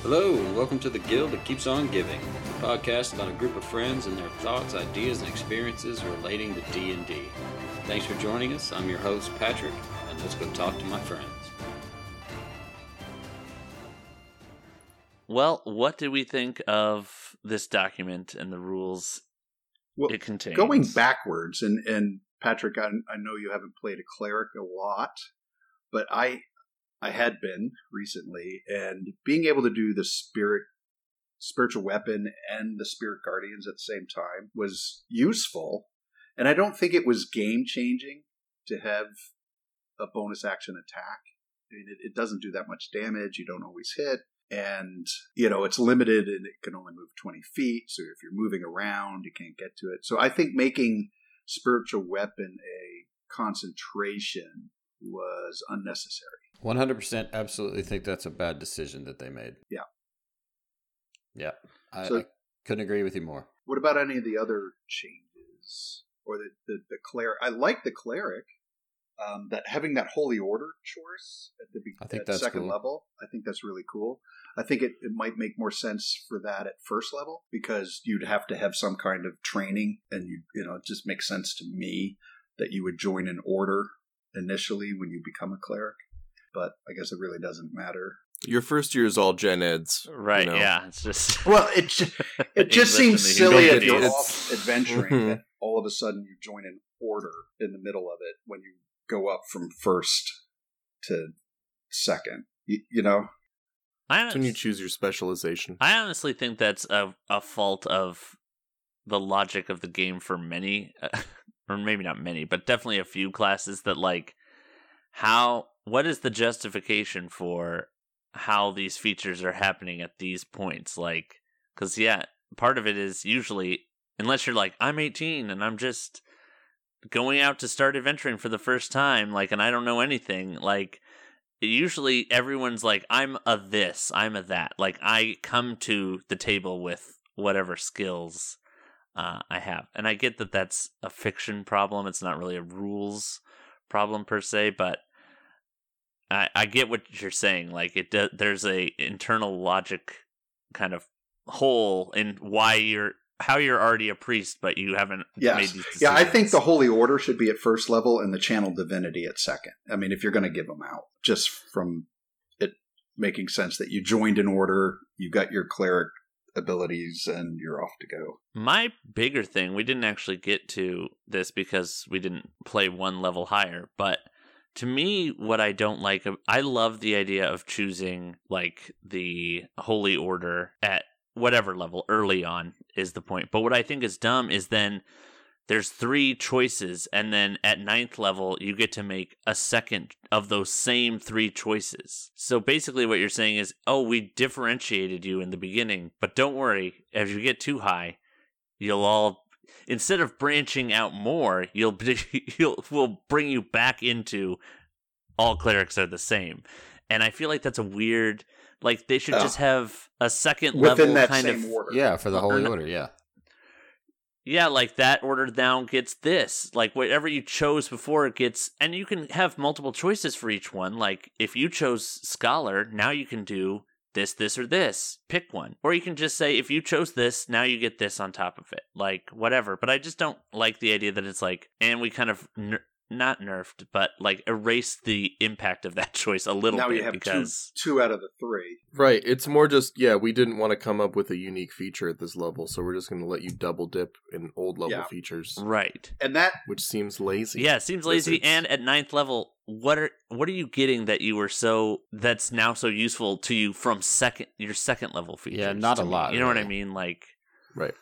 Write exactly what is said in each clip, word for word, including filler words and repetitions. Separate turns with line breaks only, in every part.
Hello, and welcome to the Guild that keeps on giving, a podcast about a group of friends and their thoughts, ideas, and experiences relating to D and D. Thanks for joining us. I'm your host, Patrick, and let's go talk to my friends.
Well, what did we think of this document and the rules
well,
it contains?
Going backwards, and, and Patrick, I, I know you haven't played a cleric a lot, but I I had been recently, and being able to do the spirit spiritual weapon and the spirit guardians at the same time was useful, and I don't think it was game changing to have a bonus action attack. I mean, it, it doesn't do that much damage. You don't always hit. And, you know, it's limited and it can only move twenty feet. So if you're moving around, you can't get to it. So I think making spiritual weapon a concentration was unnecessary.
one hundred percent absolutely think that's a bad decision that they made.
Yeah.
Yeah. I,
so,
I couldn't agree with you more.
What about any of the other changes? Or the, the, the cleric? I like the cleric. Um, that having that holy order choice at the
I think
at
that's
second
cool.
level, I think that's really cool. I think it, it might make more sense for that at first level because you'd have to have some kind of training, and you you know it just makes sense to me that you would join an order initially when you become a cleric. But I guess it really doesn't matter.
Your first year is all gen eds,
right?
You know?
Yeah, it's just
well, it just, it just seems silly if you're
it's...
off adventuring that all of a sudden you join an order in the middle of it when you go up from first to second. You, you know,
I
That's when you choose your specialization.
I honestly think that's a a fault of the logic of the game for many, uh, or maybe not many, but definitely a few classes that like how. What is the justification for how these features are happening at these points? Like, because yeah, part of it is usually unless you're like I'm eighteen and I'm just going out to start adventuring for the first time, like, and I don't know anything, like, usually everyone's like, I'm a this, I'm a that. Like, I come to the table with whatever skills uh, I have. And I get that that's a fiction problem. It's not really a rules problem per se, but I, I get what you're saying. Like, it do, there's a internal logic kind of hole in why you're how you're already a priest, but you haven't
yes.
made these decisions.
Yeah, I think the Holy Order should be at first level and the Channel Divinity at second. I mean, if you're going to give them out, just from it making sense that you joined an order, you got your cleric abilities, and you're off to go.
My bigger thing, we didn't actually get to this because we didn't play one level higher, but to me, what I don't like, I love the idea of choosing like the Holy Order at whatever level early on is the point. But what I think is dumb is then there's three choices, and then at ninth level you get to make a second of those same three choices. So basically what you're saying is, oh, we differentiated you in the beginning, but don't worry, if you get too high, you'll all instead of branching out more, you'll you'll we'll bring you back into all clerics are the same. And I feel like that's a weird. Like, they should oh. just have a second
Within
level
that
kind
same
of...
order.
Yeah, for the Holy Order, yeah.
Yeah, like, that order now gets this. Like, whatever you chose before it gets... And you can have multiple choices for each one. Like, if you chose Scholar, now you can do this, this, or this. Pick one. Or you can just say, if you chose this, now you get this on top of it. Like, whatever. But I just don't like the idea that it's like... And we kind of... Ner- Not nerfed, but like erased the impact of that choice a little
now
bit.
You have
because
two, two out of the three.
Right. It's more just, yeah, we didn't want to come up with a unique feature at this level, so we're just going to let you double dip in old level
yeah.
features.
Right.
And that...
Which seems lazy.
Yeah, it seems lazy. It's... And at ninth level, what are what are you getting that you were so... That's now so useful to you from second your second level features?
Yeah, not a
me.
lot.
You know
really.
what I mean? Like...
Right.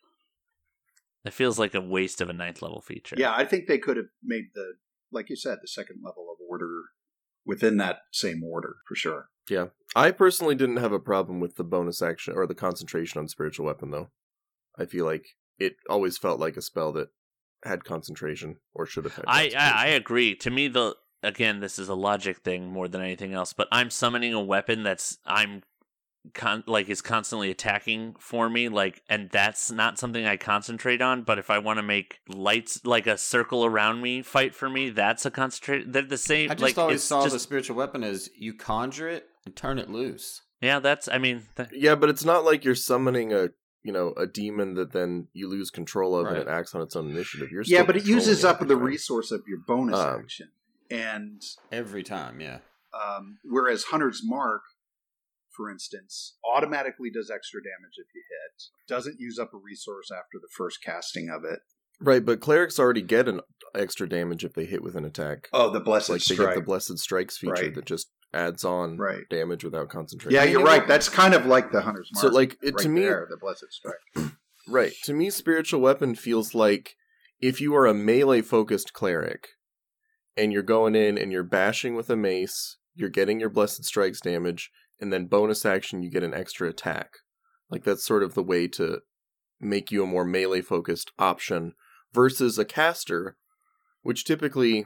It feels like a waste of a ninth level feature.
Yeah, I think they could have made the... Like you said, the second level of order within that same order, for sure.
Yeah. I personally didn't have a problem with the bonus action or the concentration on spiritual weapon, though. I feel like it always felt like a spell that had concentration or should have had
I, I, I agree. To me, the again, this is a logic thing more than anything else, but I'm summoning a weapon that's I'm Con- like is constantly attacking for me, like, and that's not something I concentrate on. But if I want to make lights like a circle around me fight for me, that's a concentrate. They're the same.
I just
like,
always
it's
saw
just...
the spiritual weapon as you conjure it and turn it loose.
Yeah, that's, I mean... Th-
yeah, but it's not like you're summoning a, you know, a demon that then you lose control of
Right.
and it acts on its own initiative. You're
Yeah,
still
but it uses
controlling
up the
everything.
resource of your bonus
Um,
action. And
Every time, yeah.
um, whereas Hunter's Mark, for instance, automatically does extra damage if you hit, doesn't use up a resource after the first casting of it.
Right, but clerics already get an extra damage if they hit with an attack.
Oh, the Blessed
Like they
Strike.
get the Blessed Strikes feature
Right.
that just adds on
Right.
damage without concentration.
Yeah, you're right. That's kind of like the Hunter's Mark.
So, like, it,
right
to me,
there, the Blessed Strike.
right, to me, Spiritual Weapon feels like if you are a melee-focused cleric, and you're going in and you're bashing with a mace, you're getting your Blessed Strikes damage, and then bonus action, you get an extra attack. Like, that's sort of the way to make you a more melee-focused option, versus a caster, which typically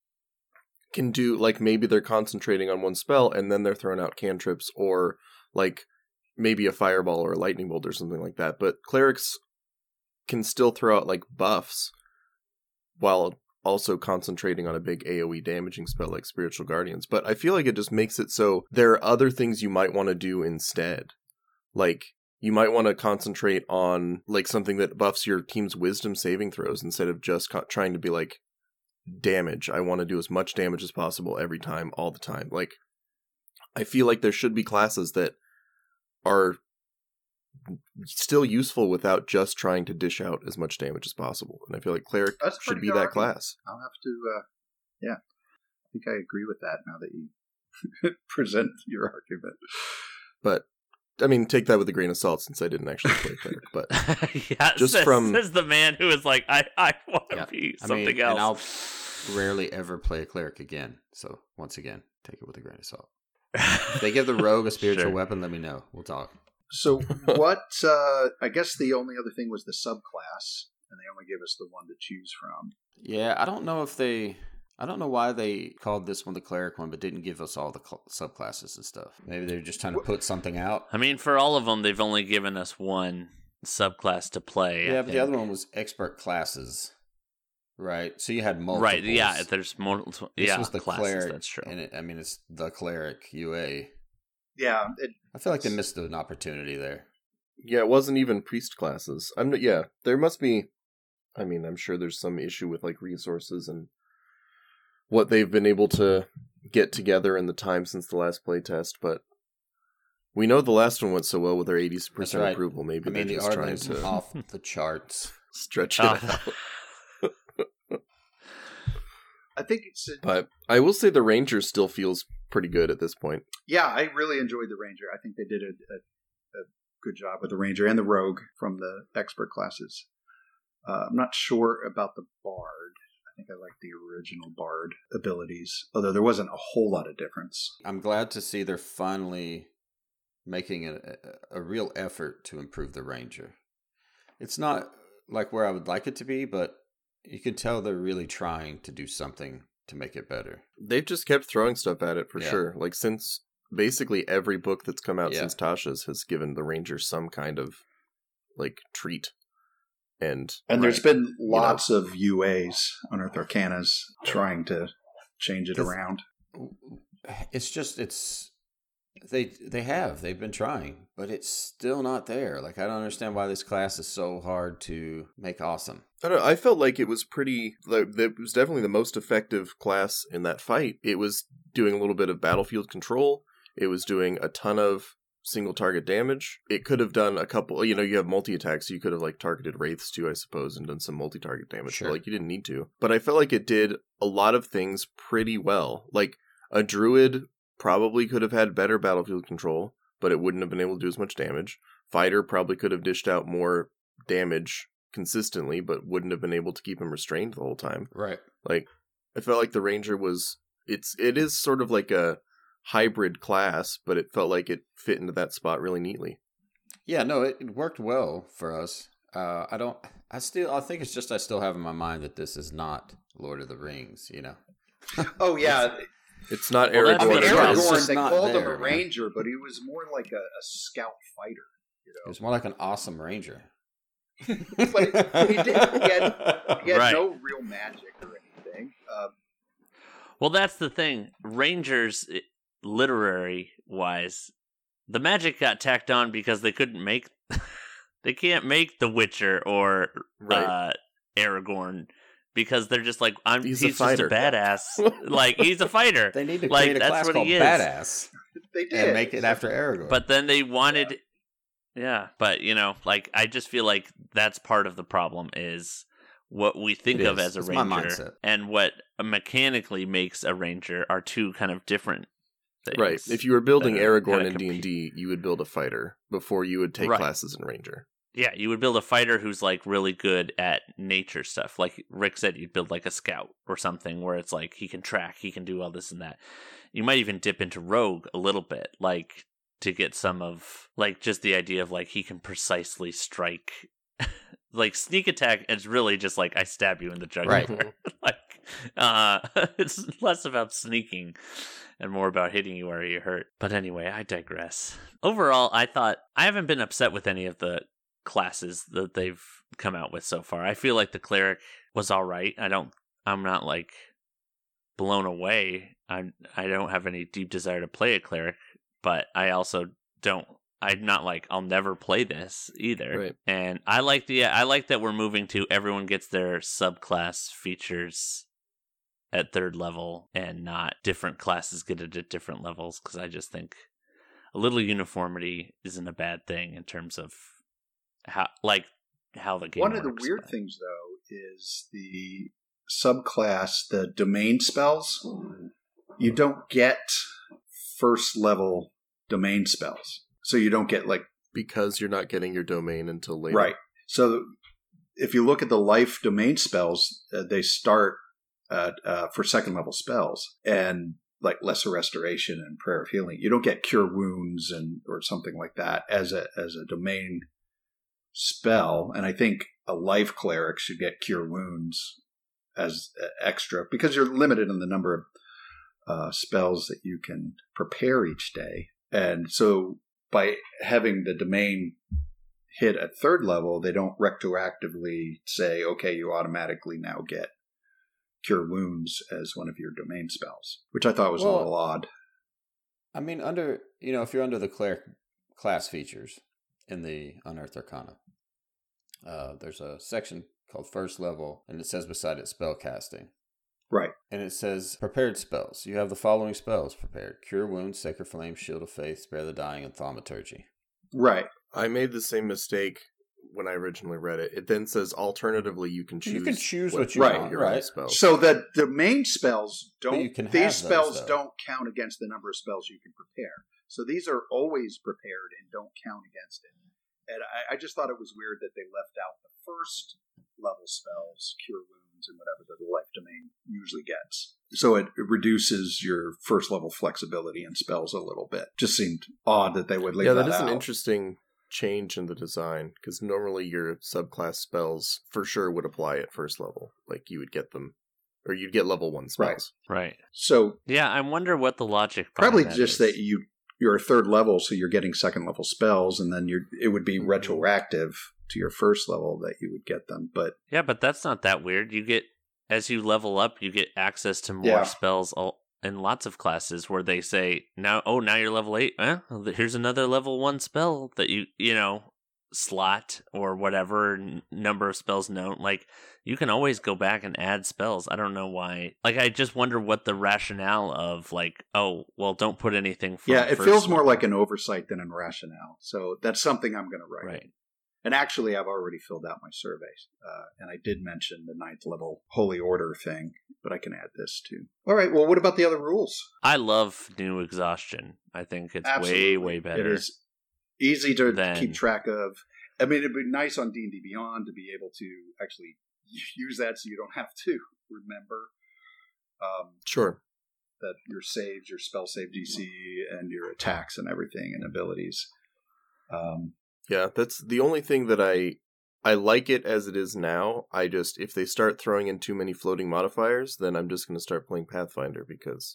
can do, like, maybe they're concentrating on one spell, and then they're throwing out cantrips, or, like, maybe a fireball or a lightning bolt or something like that. But clerics can still throw out, like, buffs, while also concentrating on a big AoE damaging spell like Spiritual Guardians. But I feel like it just makes it so there are other things you might want to do instead. Like, you might want to concentrate on, like, something that buffs your team's wisdom saving throws instead of just co- trying to be like, damage. I want to do as much damage as possible every time, all the time. Like, I feel like there should be classes that are still useful without just trying to dish out as much damage as possible. And I feel like Cleric
That's a
should
pretty
be
good
that
argument.
class.
I'll have to, uh, yeah. I think I agree with that now that you present your argument.
But, I mean, take that with a grain of salt since I didn't actually play Cleric. But
yeah,
just
says,
from-
says the man who is like, I, I want to
Yeah.
be
I
something
mean,
else.
and I'll rarely ever play a cleric again. So, once again, take it with a grain of salt. If they give the rogue a spiritual
Sure.
weapon, let me know. We'll talk.
So what, uh, I guess the only other thing was the subclass, and they only gave us the one to choose from.
Yeah, I don't know if they... I don't know why they called this one the cleric one, but didn't give us all the cl- subclasses and stuff. Maybe they're just trying to put something out.
I mean, for all of them, they've only given us one subclass to play. I
Yeah, but the
think.
other one was expert classes, right? So you had multiple.
Right, yeah, there's more.
This
Yeah,
was the
classes,
cleric.
that's true.
And it, I mean, it's the cleric U A.
Yeah, it,
I feel like they missed an opportunity there.
yeah, it wasn't even priest classes. I'm not, yeah, there must be, I mean, I'm sure there's some issue with, like, resources and what they've been able to get together in the time since the last playtest, but we know the last one went so well with their eighty percent
That's right.
approval. Maybe
I mean,
they're
the
just trying
Ardent's
to
off the charts.
stretch it
Oh.
out.
I think it's, a,
But I will say the Ranger still feels pretty good at this point.
yeah, I really enjoyed the Ranger. I think they did a, a, a good job with the Ranger and the Rogue from the expert classes. Uh, I'm not sure about the Bard. I think I like the original Bard abilities, although there wasn't a whole lot of difference.
I'm glad to see they're finally making a, a, a real effort to improve the Ranger. It's not like where I would like it to be, but you can tell they're really trying to do something to make it better.
They've just kept throwing stuff at it for
Yeah.
sure. Like, since basically every book that's come out
Yeah.
since Tasha's has given the Ranger some kind of, like, treat. And
And there's
Right.
been lots of U As, Unearthed Arcanas, trying to change it
This-
around.
It's just it's they they have they've been trying, but it's still not there. Like, I don't understand why this class is so hard to make awesome.
I don't know, I felt like it was pretty, like, it was definitely the most effective class in that fight. It was doing a little bit of battlefield control. It was doing a ton of single target damage. It could have done a couple, you know, you have multi-attacks, so you could have, like, targeted wraiths too, I suppose, and done some multi-target damage.
Sure.
But, like, you didn't need to. But I felt like it did a lot of things pretty well. Like, a druid probably could have had better battlefield control, but it wouldn't have been able to do as much damage. Fighter probably could have dished out more damage consistently, but wouldn't have been able to keep him restrained the whole time.
Right.
Like, I felt like the Ranger was, it's, it is sort of like a hybrid class, but it felt like it fit into that spot really neatly.
Yeah, no, it, it worked well for us. Uh, I don't. I still. I think it's just I still have in my mind that this is not Lord of the Rings. You know.
Oh, yeah.
It's not
Well, that's
I mean,
what
Aragorn.
it
or
was.
Aragorn,
just
they
not
called him
there,
a
man.
ranger, but he was more like a, a scout fighter. You
It
know?
was more like an awesome ranger.
But he, did, he had, he had
Right.
no real magic or anything. Uh,
Well, that's the thing. Rangers, literary wise, the magic got tacked on because they couldn't make they can't make The Witcher or
Right.
uh, Aragorn because they're just like I'm
He's
he's,
a
just a
fighter.
badass. Like he's a fighter.
They need to
Like,
create a
that's
class
what
called
he is.
Badass
They did.
and make it after Aragorn.
But then they wanted yeah, but you know, like I just feel like that's part of the problem is what we think
It
of
is.
as a
It's my
ranger
mindset.
and what mechanically makes a ranger are two kind of different things.
Right. If you were building
that are
Aragorn
kinda
in D and
compete.
D, you would build a fighter before you would take
Right.
classes in Ranger.
Yeah, you would build a fighter who's like really good at nature stuff. Like Rick said, you'd build like a scout or something where it's like he can track, he can do all this and that. You might even dip into rogue a little bit, like to get some of like just the idea of like he can precisely strike. Like sneak attack is really just like I stab you in the jugular.
Right.
Like uh it's less about sneaking and more about hitting you where you hurt. But anyway, I digress. Overall, I thought I haven't been upset with any of the classes that they've come out with so far. I feel like the cleric was all right. I don't I'm not like blown away. I I don't have any deep desire to play a cleric, but I also don't I'm not like I'll never play this either.
Right.
And I like the I like that we're moving to everyone gets their subclass features at third level and not different classes get it at different levels because I just think a little uniformity isn't a bad thing in terms of how like how the game
One of the
works,
weird
but-
things, though, is the subclass, the domain spells. You don't get first level domain spells. So you don't get like
Because you're not getting your domain until later.
right. So if you look at the life domain spells, uh, they start uh, uh, for second level spells and like lesser restoration and prayer of healing. You don't get cure wounds and or something like that as a as a domain spell. And I think a life cleric should get cure wounds as uh, extra because you're limited in the number of uh, spells that you can prepare each day. And so by having the domain hit at third level, they don't retroactively say, okay, you automatically now get cure wounds as one of your domain spells, which I thought was
Well,
a little odd.
I mean, under you know, if you're under the cleric class features in the Unearthed Arcana, uh, there's a section called First Level, and it says beside it spell casting.
Right.
And it says prepared spells. You have the following spells prepared: Cure Wounds, Sacred Flame, Shield of Faith, Spare the Dying, and Thaumaturgy.
Right.
I made the same mistake when I originally read it. It then says alternatively you can choose
You can choose what you
Right.
want,
your own
right?
spells.
So the domain spells
But
don't,
you can have
these
those,
spells
though.
don't count against the number of spells you can prepare. So these are always prepared and don't count against it. And I, I just thought it was weird that they left out the first level spells, cure wounds, and whatever that the life domain usually gets. So it, it reduces your first level flexibility in spells a little bit. Just seemed odd that they would leave
yeah,
that,
that is
out.
an interesting change in the design because normally your subclass spells for sure would apply at first level. Like you would get them, or you'd get level one spells.
Right.
Right.
So
Yeah, I wonder what the logic behind
probably
that
just
is.
that you you're a third level, so you're getting second level spells, and then you're it would be
Mhm.
retroactive to your first level that you would get them. But
Yeah, but that's not that weird. You get as you level up, you get access to more
Yeah.
spells all, in lots of classes where they say now, oh, now you're level eight. Eh? Well, here's another level one spell that you you know slot or whatever n- number of spells known. Like you can always go back and add spells. I don't know why. Like I just wonder what the rationale of like, oh, well, don't put anything. From
yeah, it
first
feels more
level.
like an oversight than a rationale. So that's something I'm going to write.
right.
And actually, I've already filled out my surveys, uh, and I did mention the ninth level holy order thing, but I can add this too. All right. Well, what about the other rules?
I love new exhaustion. I think it's
Absolutely.
way way better.
It is easy to
than-
keep track of. I mean, it'd be nice on D and D Beyond to be able to actually use that, so you don't have to remember um,
Sure.
that your saves, your spell save D C, and your attacks and everything and abilities. Um,
Yeah, that's the only thing that I I like it as it is now. I just if they start throwing in too many floating modifiers, then I'm just going to start playing Pathfinder because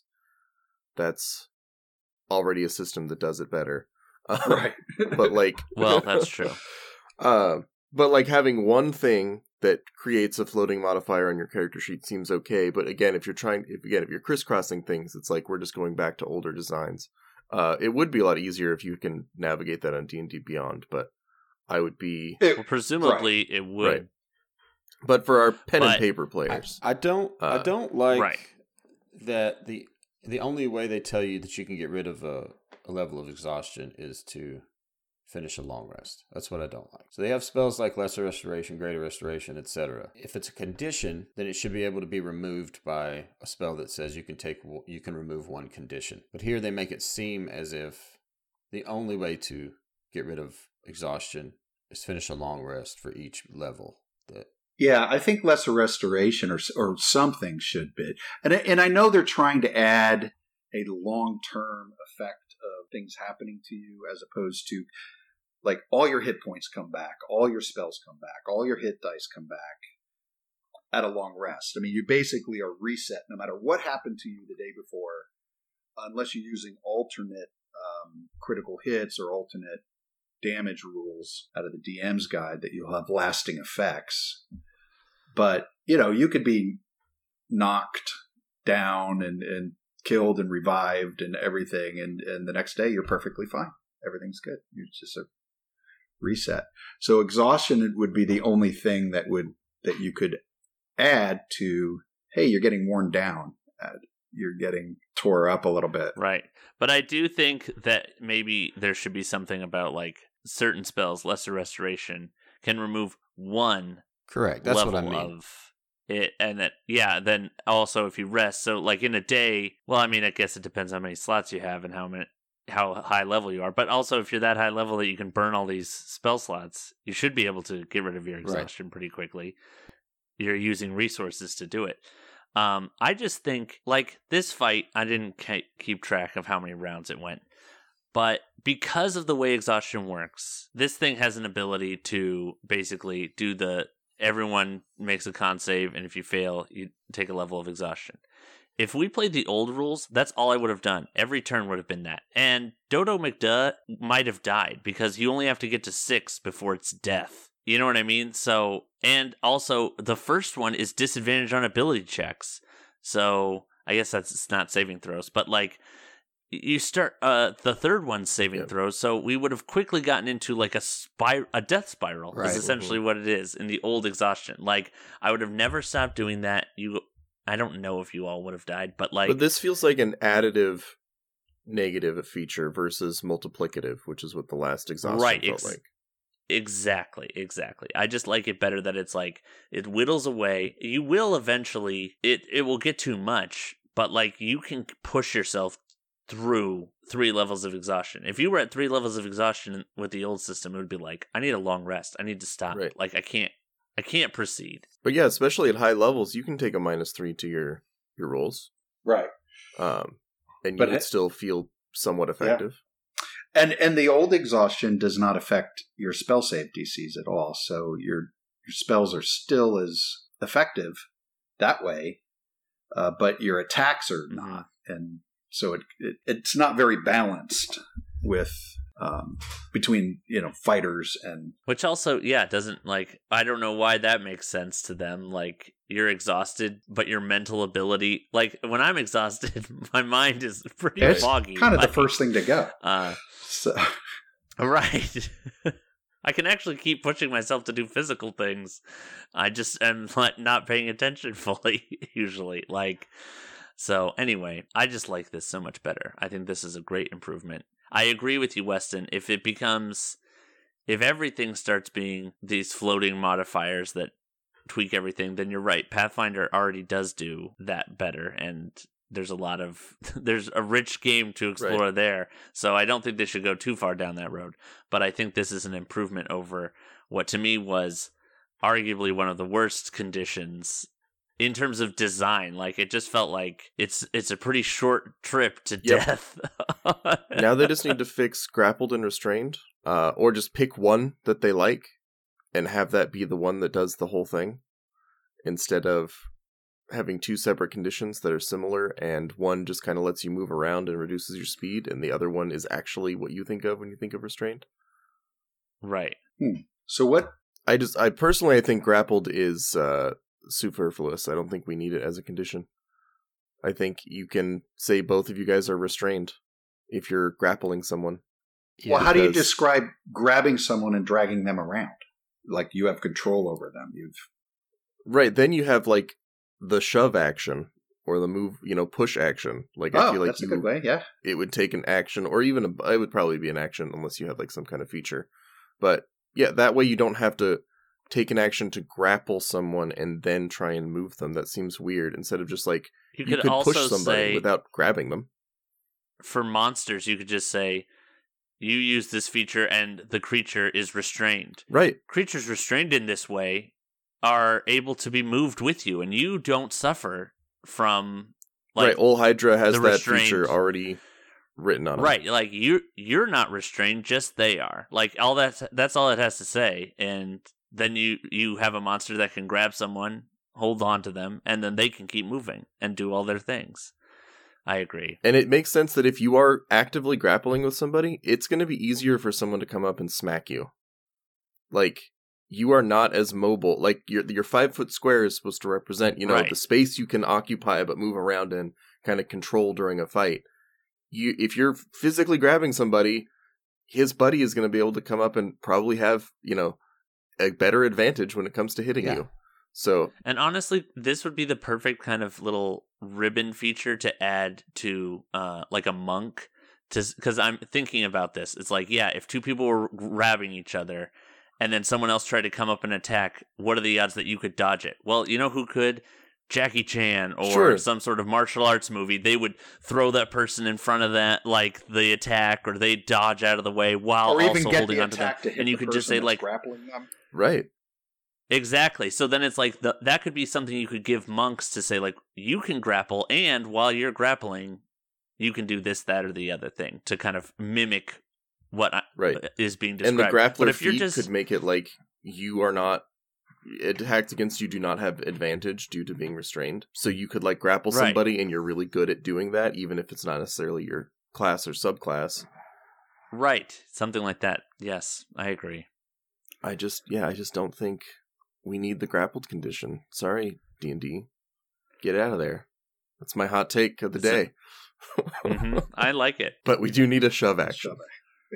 that's already a system that does it better.
right.
But like
Well, that's true.
Uh, but like having one thing that creates a floating modifier on your character sheet seems okay. But again, if you're trying, if again, if you're crisscrossing things, it's like we're just going back to older designs. Uh, it would be a lot easier if you can navigate that on D and D Beyond, but I would be...
Well, presumably right. it would.
Right. But for our pen
but
and paper players...
I, I don't
uh,
I don't like
right.
that the the only way they tell you that you can get rid of a, a level of exhaustion is to finish a long rest. That's what I don't like. So they have spells like Lesser Restoration, Greater Restoration, et cetera. If it's a condition, then it should be able to be removed by a spell that says you can take you can remove one condition. But here they make it seem as if the only way to get rid of exhaustion is finish a long rest for each level. That
yeah, I think Lesser Restoration or or something should be, and and I know they're trying to add a long term effect of things happening to you as opposed to. Like, all your hit points come back, all your spells come back, all your hit dice come back at a long rest. I mean, you basically are reset no matter what happened to you the day before, unless you're using alternate um, critical hits or alternate damage rules out of the D M's guide that you'll have lasting effects. But, you know, you could be knocked down and, and killed and revived and everything, and, and the next day you're perfectly fine. Everything's good. You're just a reset. So exhaustion would be the only thing that would that you could add to, hey, you're getting worn down. Uh, you're getting tore up a little bit.
Right. But I do think that maybe there should be something about like certain spells, Lesser Restoration, can remove one
correct. That's
level
what I mean.
Of it, and that yeah, then also if you rest, so like in a day, well, I mean, I guess it depends how many slots you have and how many how high level you are, but also if you're that high level that you can burn all these spell slots, you should be able to get rid of your exhaustion right. pretty quickly. You're using resources to do it. Um, I just think, like, this fight, I didn't keep track of how many rounds it went, but because of the way exhaustion works, this thing has an ability to basically do the, everyone makes a con save, and if you fail, you take a level of exhaustion. If we played the old rules, that's all I would have done. Every turn would have been that. And Dodo McDuh might have died because you only have to get to six before it's death. You know what I mean? So, and also the first one is disadvantage on ability checks. So I guess that's it's not saving throws, but like you start, uh, the third one's saving yep. throws. So we would have quickly gotten into like a spir- a death spiral right. is essentially mm-hmm. what it is in the old exhaustion. Like I would have never stopped doing that. You I don't know if you all would have died, but like...
But this feels like an additive negative feature versus multiplicative, which is what the last exhaustion
right,
felt
ex-
like.
Exactly, exactly. I just like it better that it's like, it whittles away. You will eventually, it, it will get too much, but like you can push yourself through three levels of exhaustion. If you were at three levels of exhaustion with the old system, it would be like, I need a long rest. I need to stop.
Right.
Like I can't. I can't proceed.
But yeah, especially at high levels, you can take a minus three to your, your rolls.
Right.
Um, and you
but
would
it,
still feel somewhat effective.
Yeah. And and the old exhaustion does not affect your spell save D Cs at all. So your your spells are still as effective that way, uh, but your attacks are
mm-hmm.
not. And so it, it it's not very balanced with... Um, between, you know, fighters and...
Which also, yeah, doesn't, like, I don't know why that makes sense to them. Like, you're exhausted, but your mental ability... Like, when I'm exhausted, my mind is pretty
it's
foggy.
It's kind of
like,
the first thing to go.
Uh,
so.
Right. I can actually keep pushing myself to do physical things. I just am not paying attention fully, usually. Like, so, anyway, I just like this so much better. I think this is a great improvement. I agree with you, Weston. If it becomes, if everything starts being these floating modifiers that tweak everything, then you're right. Pathfinder already does do that better, and there's a lot of, there's a rich game to explore right. there. So I don't think they should go too far down that road. But I think this is an improvement over what to me was arguably one of the worst conditions in terms of design. Like it just felt like it's it's a pretty short trip to yep. death.
Now they just need to fix grappled and restrained, uh, or just pick one that they like and have that be the one that does the whole thing, instead of having two separate conditions that are similar, and one just kind of lets you move around and reduces your speed, and the other one is actually what you think of when you think of restrained.
Right.
Hmm. So what?
I just, I personally, I think grappled is uh, superfluous. I don't think we need it as a condition. I think you can say both of you guys are restrained, if you're grappling someone.
Well, how do you
because-
describe grabbing someone and dragging them around? Like you have control over them. You've
Right, then you have like the shove action or the move, you know, push action. Like I
oh,
feel like
that's
you,
a good way. Yeah.
it would take an action, or even a, it would probably be an action unless you had like some kind of feature. But yeah, that way you don't have to take an action to grapple someone and then try and move them. That seems weird. Instead of just like
You
you
could,
could
also
push somebody
say
without grabbing them.
for monsters, you could just say you use this feature and the creature is restrained.
Right.
Creatures restrained in this way are able to be moved with you, and you don't suffer from like
right. Ol Hydra has
the
that
restraint-
feature already written on it.
right. Like you, you're not restrained, just they are. Like all that. That's all it has to say, and then you you have a monster that can grab someone, hold on to them, and then they can keep moving and do all their things. I agree.
And it makes sense that if you are actively grappling with somebody, it's going to be easier for someone to come up and smack you. Like, you are not as mobile. Like, your your five foot square is supposed to represent, you know,
Right.
the space you can occupy but move around and kind of control during a fight. You, if you're physically grabbing somebody, his buddy is going to be able to come up and probably have, you know, a better advantage when it comes to hitting
Yeah.
you. So,
And honestly, this would be the perfect kind of little ribbon feature to add to, uh, like a monk. Because I'm thinking about this. It's like, yeah, if two people were grabbing each other, and then someone else tried to come up and attack, what are the odds that you could dodge it? Well, you know who could? Jackie Chan or
Sure.
some sort of martial arts movie. They would throw that person in front of that, like the attack, or they dodge out of the way while
Or even
also
get
holding
the
onto them.
attack to hit
And you
the
could just
person
say
that's
like,
grappling them.
right.
exactly. So then it's like the, that could be something you could give monks to say like, you can grapple, and while you're grappling, you can do this, that, or the other thing to kind of mimic what I-
Right.
is being described.
And the grappler
but if you're
feat
just
could make it like you are not attacked against you do not have advantage due to being restrained. So you could like grapple
Right.
somebody and you're really good at doing that, even if it's not necessarily your class or subclass.
right, something like that. Yes, I agree.
I just yeah, I just don't think we need the grappled condition. Sorry, D and D. Get out of there. That's my hot take of the
So-
day.
hmm I like it.
But we do need a shove action.
Shove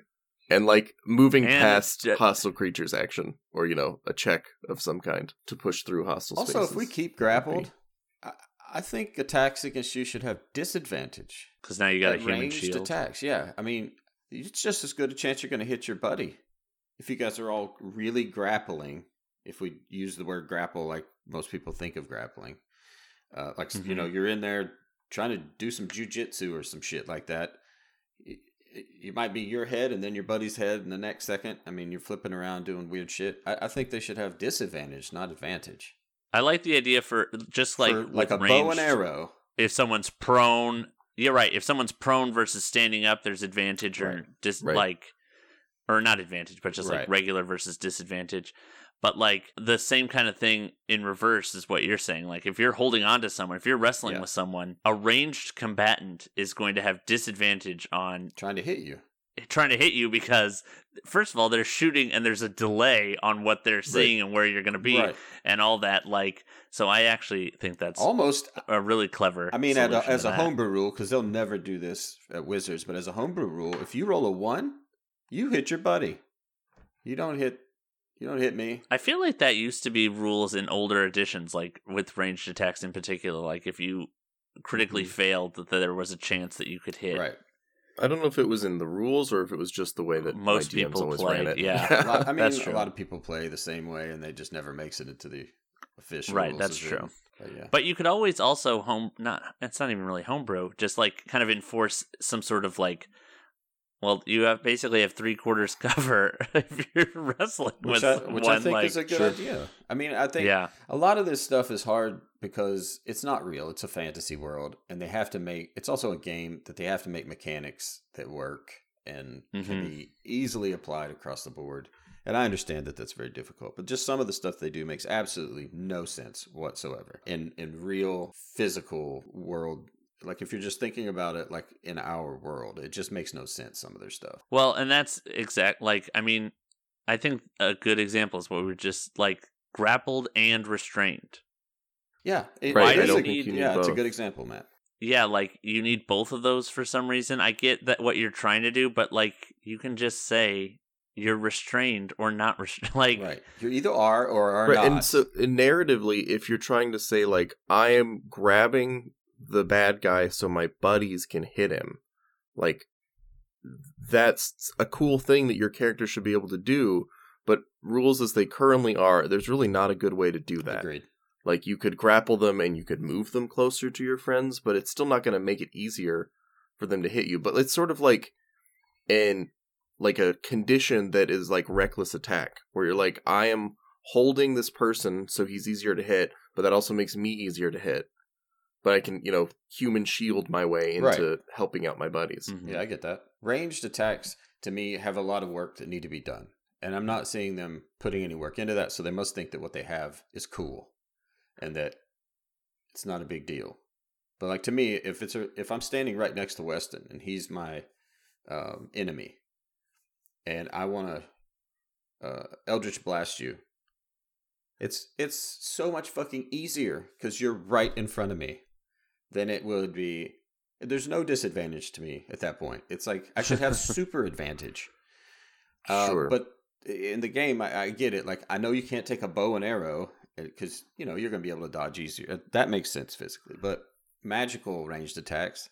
And like moving
And
past
it's ju-
hostile creatures action, or you know, a check of some kind to push through hostile
Also,
spaces.
if we keep grappled, I, I think attacks against you should have disadvantage.
Because now you got a
At
human
ranged
shield.
attacks, yeah. I mean, it's just as good a chance you're going to hit your buddy. If you guys are all really grappling, if we use the word grapple like most people think of grappling, uh, like, you
Mhm.
know, you're in there trying to do some jujitsu or some shit like that. It, it, it might be your head and then your buddy's head in the next second. I mean, you're flipping around doing weird shit. I, I think they should have disadvantage, not advantage.
I like the idea for just like
For, like
with
a bow and
ranged-
arrow.
If someone's prone, you're right. If someone's prone versus standing up, there's advantage or
Right.
just
Right.
like, or not advantage, but just like
Right.
regular versus disadvantage. But like the same kind of thing in reverse is what you're saying. Like if you're holding on to someone, if you're wrestling
Yeah.
with someone, a ranged combatant is going to have disadvantage on
Trying to hit you.
trying to hit you because first of all they're shooting and there's a delay on what they're seeing and where you're going to be
Right.
and all that. Like so, I actually think that's
Almost,
a really clever.
I mean, at a,
solution
as
to
a
that.
homebrew rule, because they'll never do this at Wizards, but as a homebrew rule, if you roll a one, you hit your buddy. You don't hit. You don't hit me.
I feel like that used to be rules in older editions, like with ranged attacks in particular. Like if you critically
Mhm.
failed, that there was a chance that you could hit.
Right.
I don't know if it was in the rules or if it was just the way that
Most
my D Ms
people
always
played,
ran it.
yeah.
A lot, I mean,
That's
a
true.
lot of people play the same way, and they just never makes it into the official.
Right,
rules
that's
as
true.
written. But yeah.
But you could always also home not it's not even really homebrew, just like kind of enforce some sort of like well, you have basically have three quarters cover if you're wrestling
Which
with
I, which
one
I think
like
is a good
Sure.
idea. I mean, I think
yeah.
a lot of this stuff is hard because it's not real. It's a fantasy world, and they have to make. It's also a game that they have to make mechanics that work and can
Mhm.
be easily applied across the board. And I understand that that's very difficult, but just some of the stuff they do makes absolutely no sense whatsoever in in real physical world. Like if you're just thinking about it, like in our world, it just makes no sense. Some of their stuff.
Well, and that's exact like I mean, I think a good example is what we were just like grappled and restrained.
Yeah, it,
Right,
it
I
is
don't
a-
think
you need
yeah, it's a
both.
good example, Matt.
yeah, like you need both of those for some reason. I get that what you're trying to do, but like you can just say you're restrained or not restrained. Like,
right, you either are or are
right,
not.
and so and narratively, if you're trying to say like I am grabbing the bad guy so my buddies can hit him, like that's a cool thing that your character should be able to do. But rules as they currently are, there's really not a good way to do that.
Agreed.
Like, you could grapple them and you could move them closer to your friends, but it's still not going to make it easier for them to hit you. But it's sort of like an like a condition that is like reckless attack, where you're like, I am holding this person so he's easier to hit, but that also makes me easier to hit. But I can, you know, human shield my way into
Right.
helping out my buddies.
mhm.
Yeah, I get that. Ranged attacks, to me, have a lot of work that need to be done. And I'm not seeing them putting any work into that, so they must think that what they have is cool and that it's not a big deal. But like to me, if it's a, if I'm standing right next to Weston and he's my um, enemy, and I want to uh, Eldritch Blast you, it's it's so much fucking easier because you're right in front of me than it would be. There's no disadvantage to me at that point. It's like I should have super advantage. Uh,
Sure.
But in the game, I, I get it. Like, I know you can't take a bow and arrow because, you know, you're going to be able to dodge easier. That makes sense physically. But magical ranged attacks,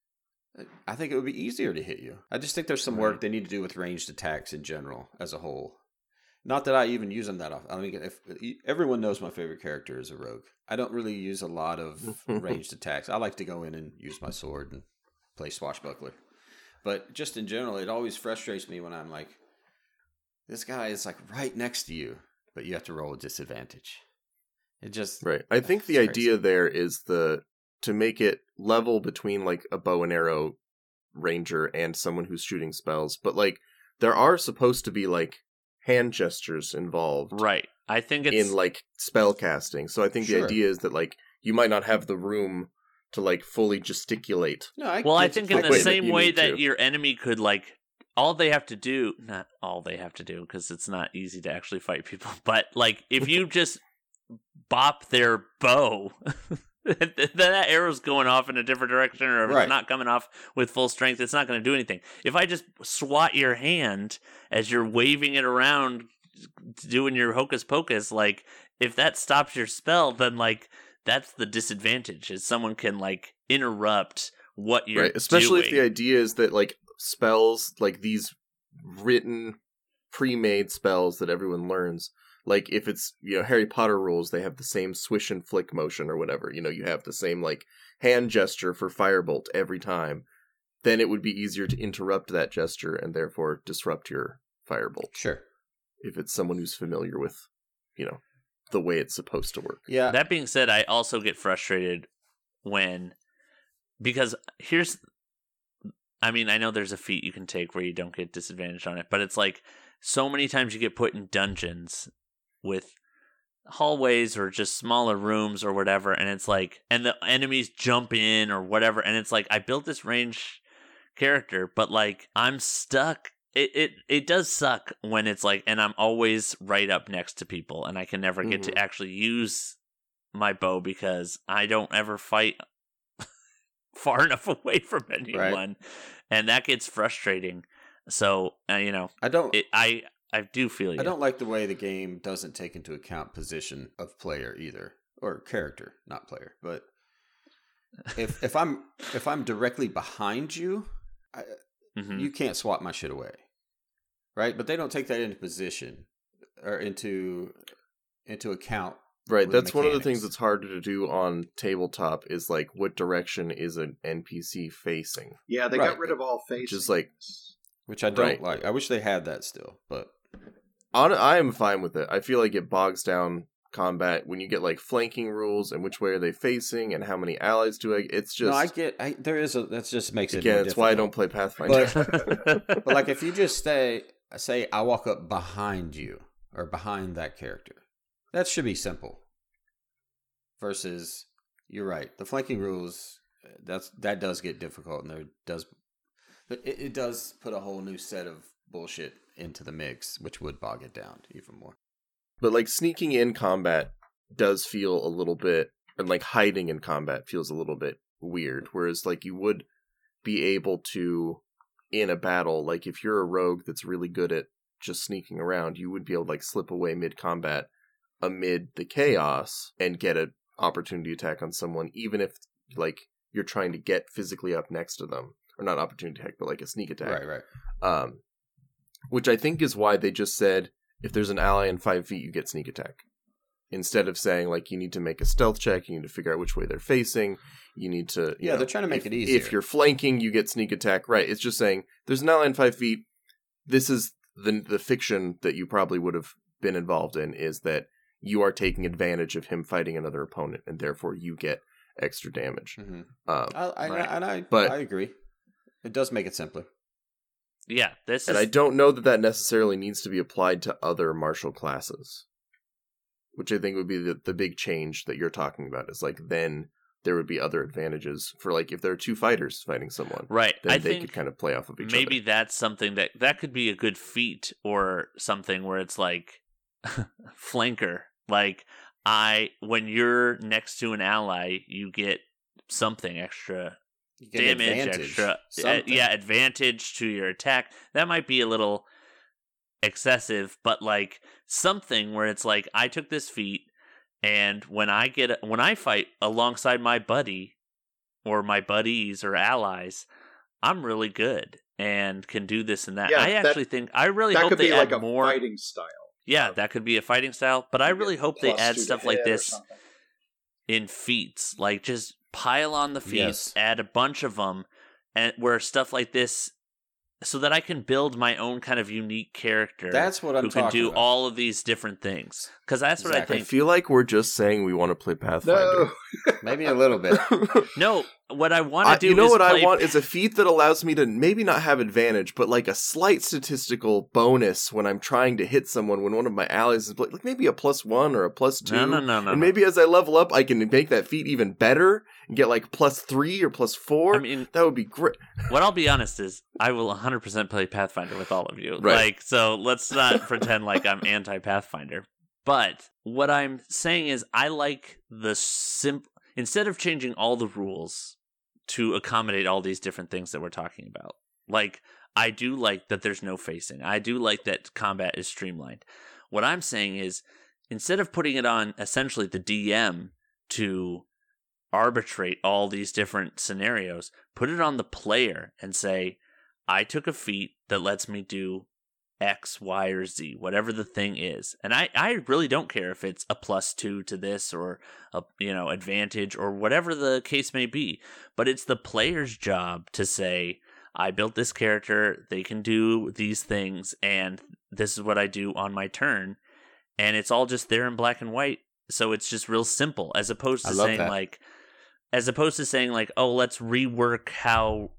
I think it would be easier to hit you. I just think there's some work
Right.
they need to do with ranged attacks in general as a whole. Not that I even use them that often. I mean, if everyone knows my favorite character is a rogue. I don't really use a lot of ranged attacks. I like to go in and use my sword and play swashbuckler. But just in general, it always frustrates me when I'm like, this guy is like right next to you, but you have to roll a disadvantage. It just
Right. I think the
it's
idea
crazy.
there is the to make it level between like a bow and arrow ranger and someone who's shooting spells, but like there are supposed to be like hand gestures involved
Right. I think it's
in like spell casting. So I think the
Sure.
idea is that like you might not have the room to like fully gesticulate.
No, I
well, I
get
think
the
in
the
the
way that
same
you
way
need
that
to.
your enemy could like all they have to do, not all they have to do because it's not easy to actually fight people, but like if you just bop their bow, then that arrow's going off in a different direction, or if
Right.
it's not coming off with full strength, it's not going to do anything. If I just swat your hand as you're waving it around, doing your hocus pocus, like if that stops your spell, then like that's the disadvantage, is someone can like interrupt what you're
Right. Especially
doing.
if the idea is that like spells, like these written pre-made spells that everyone learns, like if it's, you know, Harry Potter rules, they have the same swish and flick motion or whatever, you know, you have the same like hand gesture for firebolt every time, then it would be easier to interrupt that gesture and therefore disrupt your firebolt
Sure.
if it's someone who's familiar with, you know, the way it's supposed to work.
Yeah.
That being said, I also get frustrated when, because here's, I mean, I know there's a feat you can take where you don't get disadvantaged on it, but it's like so many times you get put in dungeons with hallways or just smaller rooms or whatever, and it's like, and the enemies jump in or whatever, and it's like, I built this range character, but like I'm stuck. It, it it does suck when it's like, and I'm always right up next to people, and I can never get
Mhm.
to actually use my bow because I don't ever fight far enough away from anyone, and that gets frustrating. So uh, you know,
I don't
it, I I do feel you.
I don't like the way the game doesn't take into account position of player either, or character, not player. But if if I'm if I'm directly behind you, I,
Mhm.
you can't swat my shit away, right? But they don't take that into position or into into account.
Right,
with the
that's one of the things
mechanics.
that's harder to do on tabletop is like what direction is an N P C facing?
Yeah, they
Right.
got rid of all faces.
Just like
Which I don't
Right.
like. I wish they had that still, but
on I am fine with it. I feel like it bogs down combat when you get like flanking rules and which way are they facing and how many allies do I it's just
no, I get. I, there is a that just makes it
again,
more
that's why I don't
difficult.
play Pathfinder.
But like if you just stay, say I walk up behind you or behind that character, that should be simple. Versus, you're right. The flanking rules, that's that does get difficult, and there does, but it, it does put a whole new set of bullshit into the mix, which would bog it down even more.
But like sneaking in combat does feel a little bit, and like hiding in combat feels a little bit weird. Whereas like you would be able to, in a battle, like if you're a rogue that's really good at just sneaking around, you would be able to like slip away mid-combat amid the chaos and get an opportunity attack on someone, even if like you're trying to get physically up next to them. Or not opportunity attack, but like a sneak attack.
Right, right.
Um, which I think is why they just said, if there's an ally in five feet, you get sneak attack. Instead of saying, like, you need to make a stealth check, you need to figure out which way they're facing, you need to... You
yeah,
know,
they're trying to make
if,
it easier.
If you're flanking, you get sneak attack. Right, it's just saying, there's an ally in five feet, this is the the fiction that you probably would have been involved in, is that you are taking advantage of him fighting another opponent, and therefore you get extra damage.
Mm-hmm.
Um,
I, I,
right.
and I,
But-
I agree. It does make it simpler.
Yeah, this
and
is
I don't know that that necessarily needs to be applied to other martial classes. Which I think would be the, the big change that you're talking about, is like then there would be other advantages for like if there are two fighters fighting someone.
right.
Then
I
they
think
could kind of play off of each
maybe
other.
that's something that that could be a good feat or something where it's like flanker. Like I, when you're next to an ally, you get something extra.
You get
Damage
advantage,
extra, uh,
something.
yeah, advantage to your attack. That might be a little excessive, but like something where it's like I took this feat, and when I get when I fight alongside my buddy or my buddies or allies, I'm really good and can do this and that.
Yeah,
I
that-
actually think I really
that
hope
could
they
be
add
like a
more.
fighting style.
Yeah, that could be a fighting style, but I
You
really
get
hope they
plus
add
two to
stuff like
hit or
this
something.
in feats, like just pile on the feats,
Yes.
add a bunch of them, and where stuff like this, so that I can build my own kind of unique character.
That's what I'm
who can
talking
do
about.
all of these different things. Because that's what
Exactly.
I
I
think.
feel like we're just saying we want to play Pathfinder.
No.
Maybe a little bit.
No, what I want to
I,
do
you know
is
what
play
I want is a feat that allows me to maybe not have advantage, but like a slight statistical bonus when I'm trying to hit someone when one of my allies is like maybe a plus one or a plus two.
No, no, no, no.
and
no.
maybe as I level up, I can make that feat even better and get like plus three or plus four.
I mean,
that would be great.
what I'll be honest is, I will one hundred percent play Pathfinder with all of you.
Right.
Like, so let's not pretend like I'm anti-Pathfinder. But what I'm saying is, I like the simple. Instead of changing all the rules to accommodate all these different things that we're talking about, like I do like that there's no facing. I do like that combat is streamlined. What I'm saying is, instead of putting it on essentially the D M to arbitrate all these different scenarios, put it on the player and say, I took a feat that lets me do X, Y, or Z, whatever the thing is. And I, I really don't care if it's a plus two to this or a, you know, advantage or whatever the case may be. But it's the player's job to say, I built this character, they can do these things, and this is what I do on my turn. And it's all just there in black and white. So it's just real simple, as opposed to
I love
saying
that.
like, as opposed to saying like, oh, let's rework how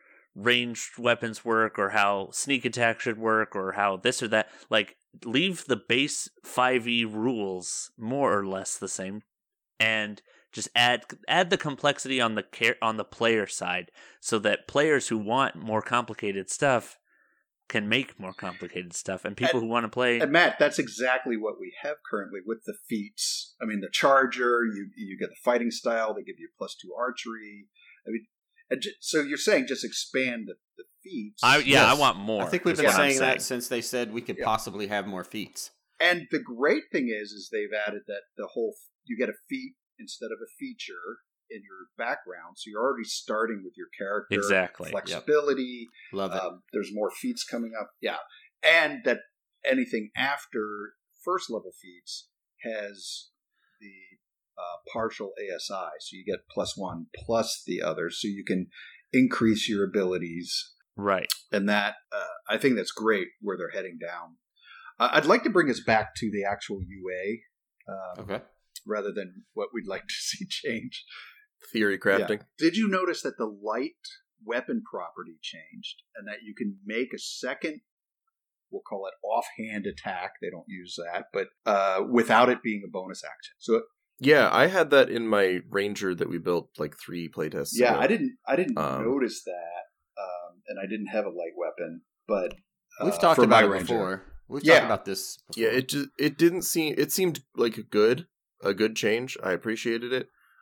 ranged weapons work or how sneak attack should work or how this or that. Like, leave the base five E rules more or less the same, and just add add the complexity on the care on the player side, so that players who want more complicated stuff can make more complicated stuff, and people
And-
who want to play.
And Matt, that's exactly what we have currently with the feats. I mean, the Charger, you you get the fighting style, they give you plus two archery. I mean, and ju- so you're saying just expand the, the feats.
I yeah,
Yes.
I want more.
I think we've
is
been
what I'm
saying that since they said we could
Yeah.
possibly have more feats.
And the great thing is, is they've added that the whole you get a feat instead of a feature in your background, so you're already starting with your character
Exactly.
flexibility.
Love it.
Um, there's more feats coming up, yeah, and that anything after first level feats has the uh, partial A S I, so you get plus one plus the others, so you can increase your abilities,
Right.
and that uh, I think that's great where they're heading down. Uh, I'd like to bring us back to the actual U A um,
Okay.
rather than what we'd like to see change.
Theory crafting.
Yeah. Did you notice that the light weapon property changed and that you can make a second, we'll call it offhand attack, they don't use that, but uh, without it being a bonus action. So
Yeah, I had that in my Ranger that we built like three playtests
yeah,
ago.
I didn't I didn't
Um,
notice that, um, and I didn't have a light weapon, but uh,
We've talked
for my
about it
Ranger-
before. We've
Yeah.
talked about this before.
Yeah, it just it didn't seem it seemed like a good a good change. I appreciated it.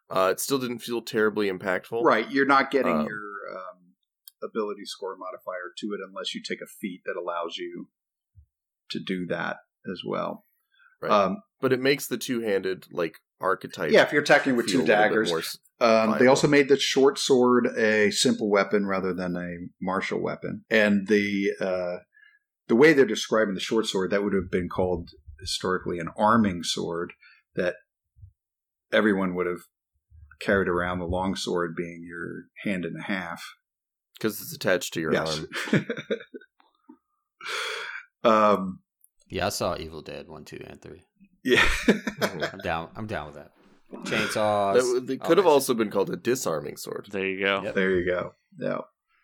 Uh, it still didn't feel terribly impactful.
Right, you're not getting
Um,
your um, ability score modifier to it unless you take a feat that allows you to do that as well.
Right.
Um,
but it makes the two-handed, like, archetype.
yeah, if you're attacking with
feel
two
a little bit
daggers.
more s-
Um, they
viable.
also made the short sword a simple weapon rather than a martial weapon. And the uh, the way they're describing the short sword, that would have been called historically an arming sword, that everyone would have carried around, the long sword being your hand and a half.
Because it's attached to your
Yes.
arm.
um,
Yeah, I saw Evil Dead one, two, and three.
yeah.
I'm down. I'm down with that. Chainsaws.
That, it
all
could have
that
also been called a disarming sword.
There you go.
Yep.
There you go. Yeah.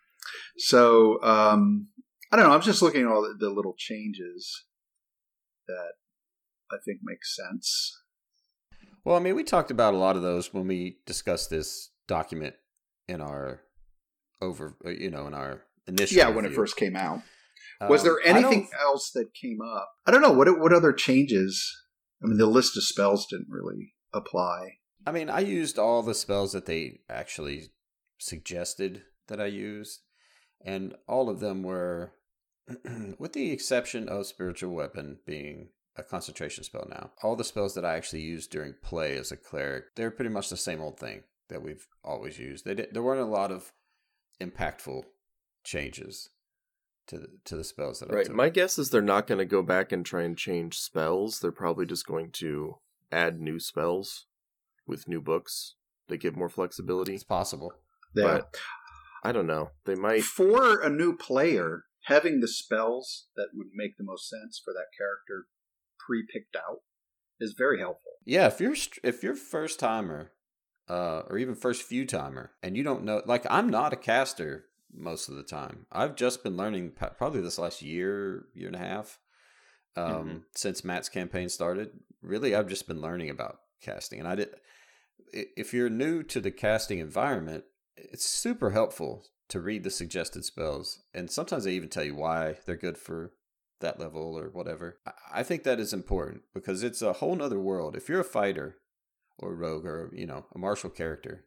So, um, I don't know. I'm just looking at all the, the little changes that I think make sense.
Well, I mean, we talked about a lot of those when we discussed this document in our over, uh, you know, in our initial.
Yeah, when it
review.
first came out. Was
Um,
there
I don't-
anything else that came up? I don't know. What what other changes? I mean, the list of spells didn't really apply.
I mean, I used all the spells that they actually suggested that I used, and all of them were, with the exception of Spiritual Weapon being a concentration spell now, all the spells that I actually used during play as a cleric, they're pretty much the same old thing that we've always used. They did, there weren't a lot of impactful changes to the, to the spells that I
Right.
took.
My guess is they're not going to go back and try and change spells. They're probably just going to add new spells with new books that give more flexibility.
It's possible.
Yeah.
But I don't know. They might.
For a new player, having the spells that would make the most sense for that character pre-picked out is very helpful.
Yeah, if you're str- if you're first timer, uh, or even first few timer, and you don't know, like I'm not a caster most of the time. I've just been learning pa- probably this last year, year and a half, um,
Mm-hmm.
since Matt's campaign started. Really, I've just been learning about casting, and I did. i- If you're new to the casting environment, it's super helpful to read the suggested spells, and sometimes they even tell you why they're good for that level or whatever. I- I think that is important because it's a whole nother world. If you're a fighter or a rogue or, you know, a martial character,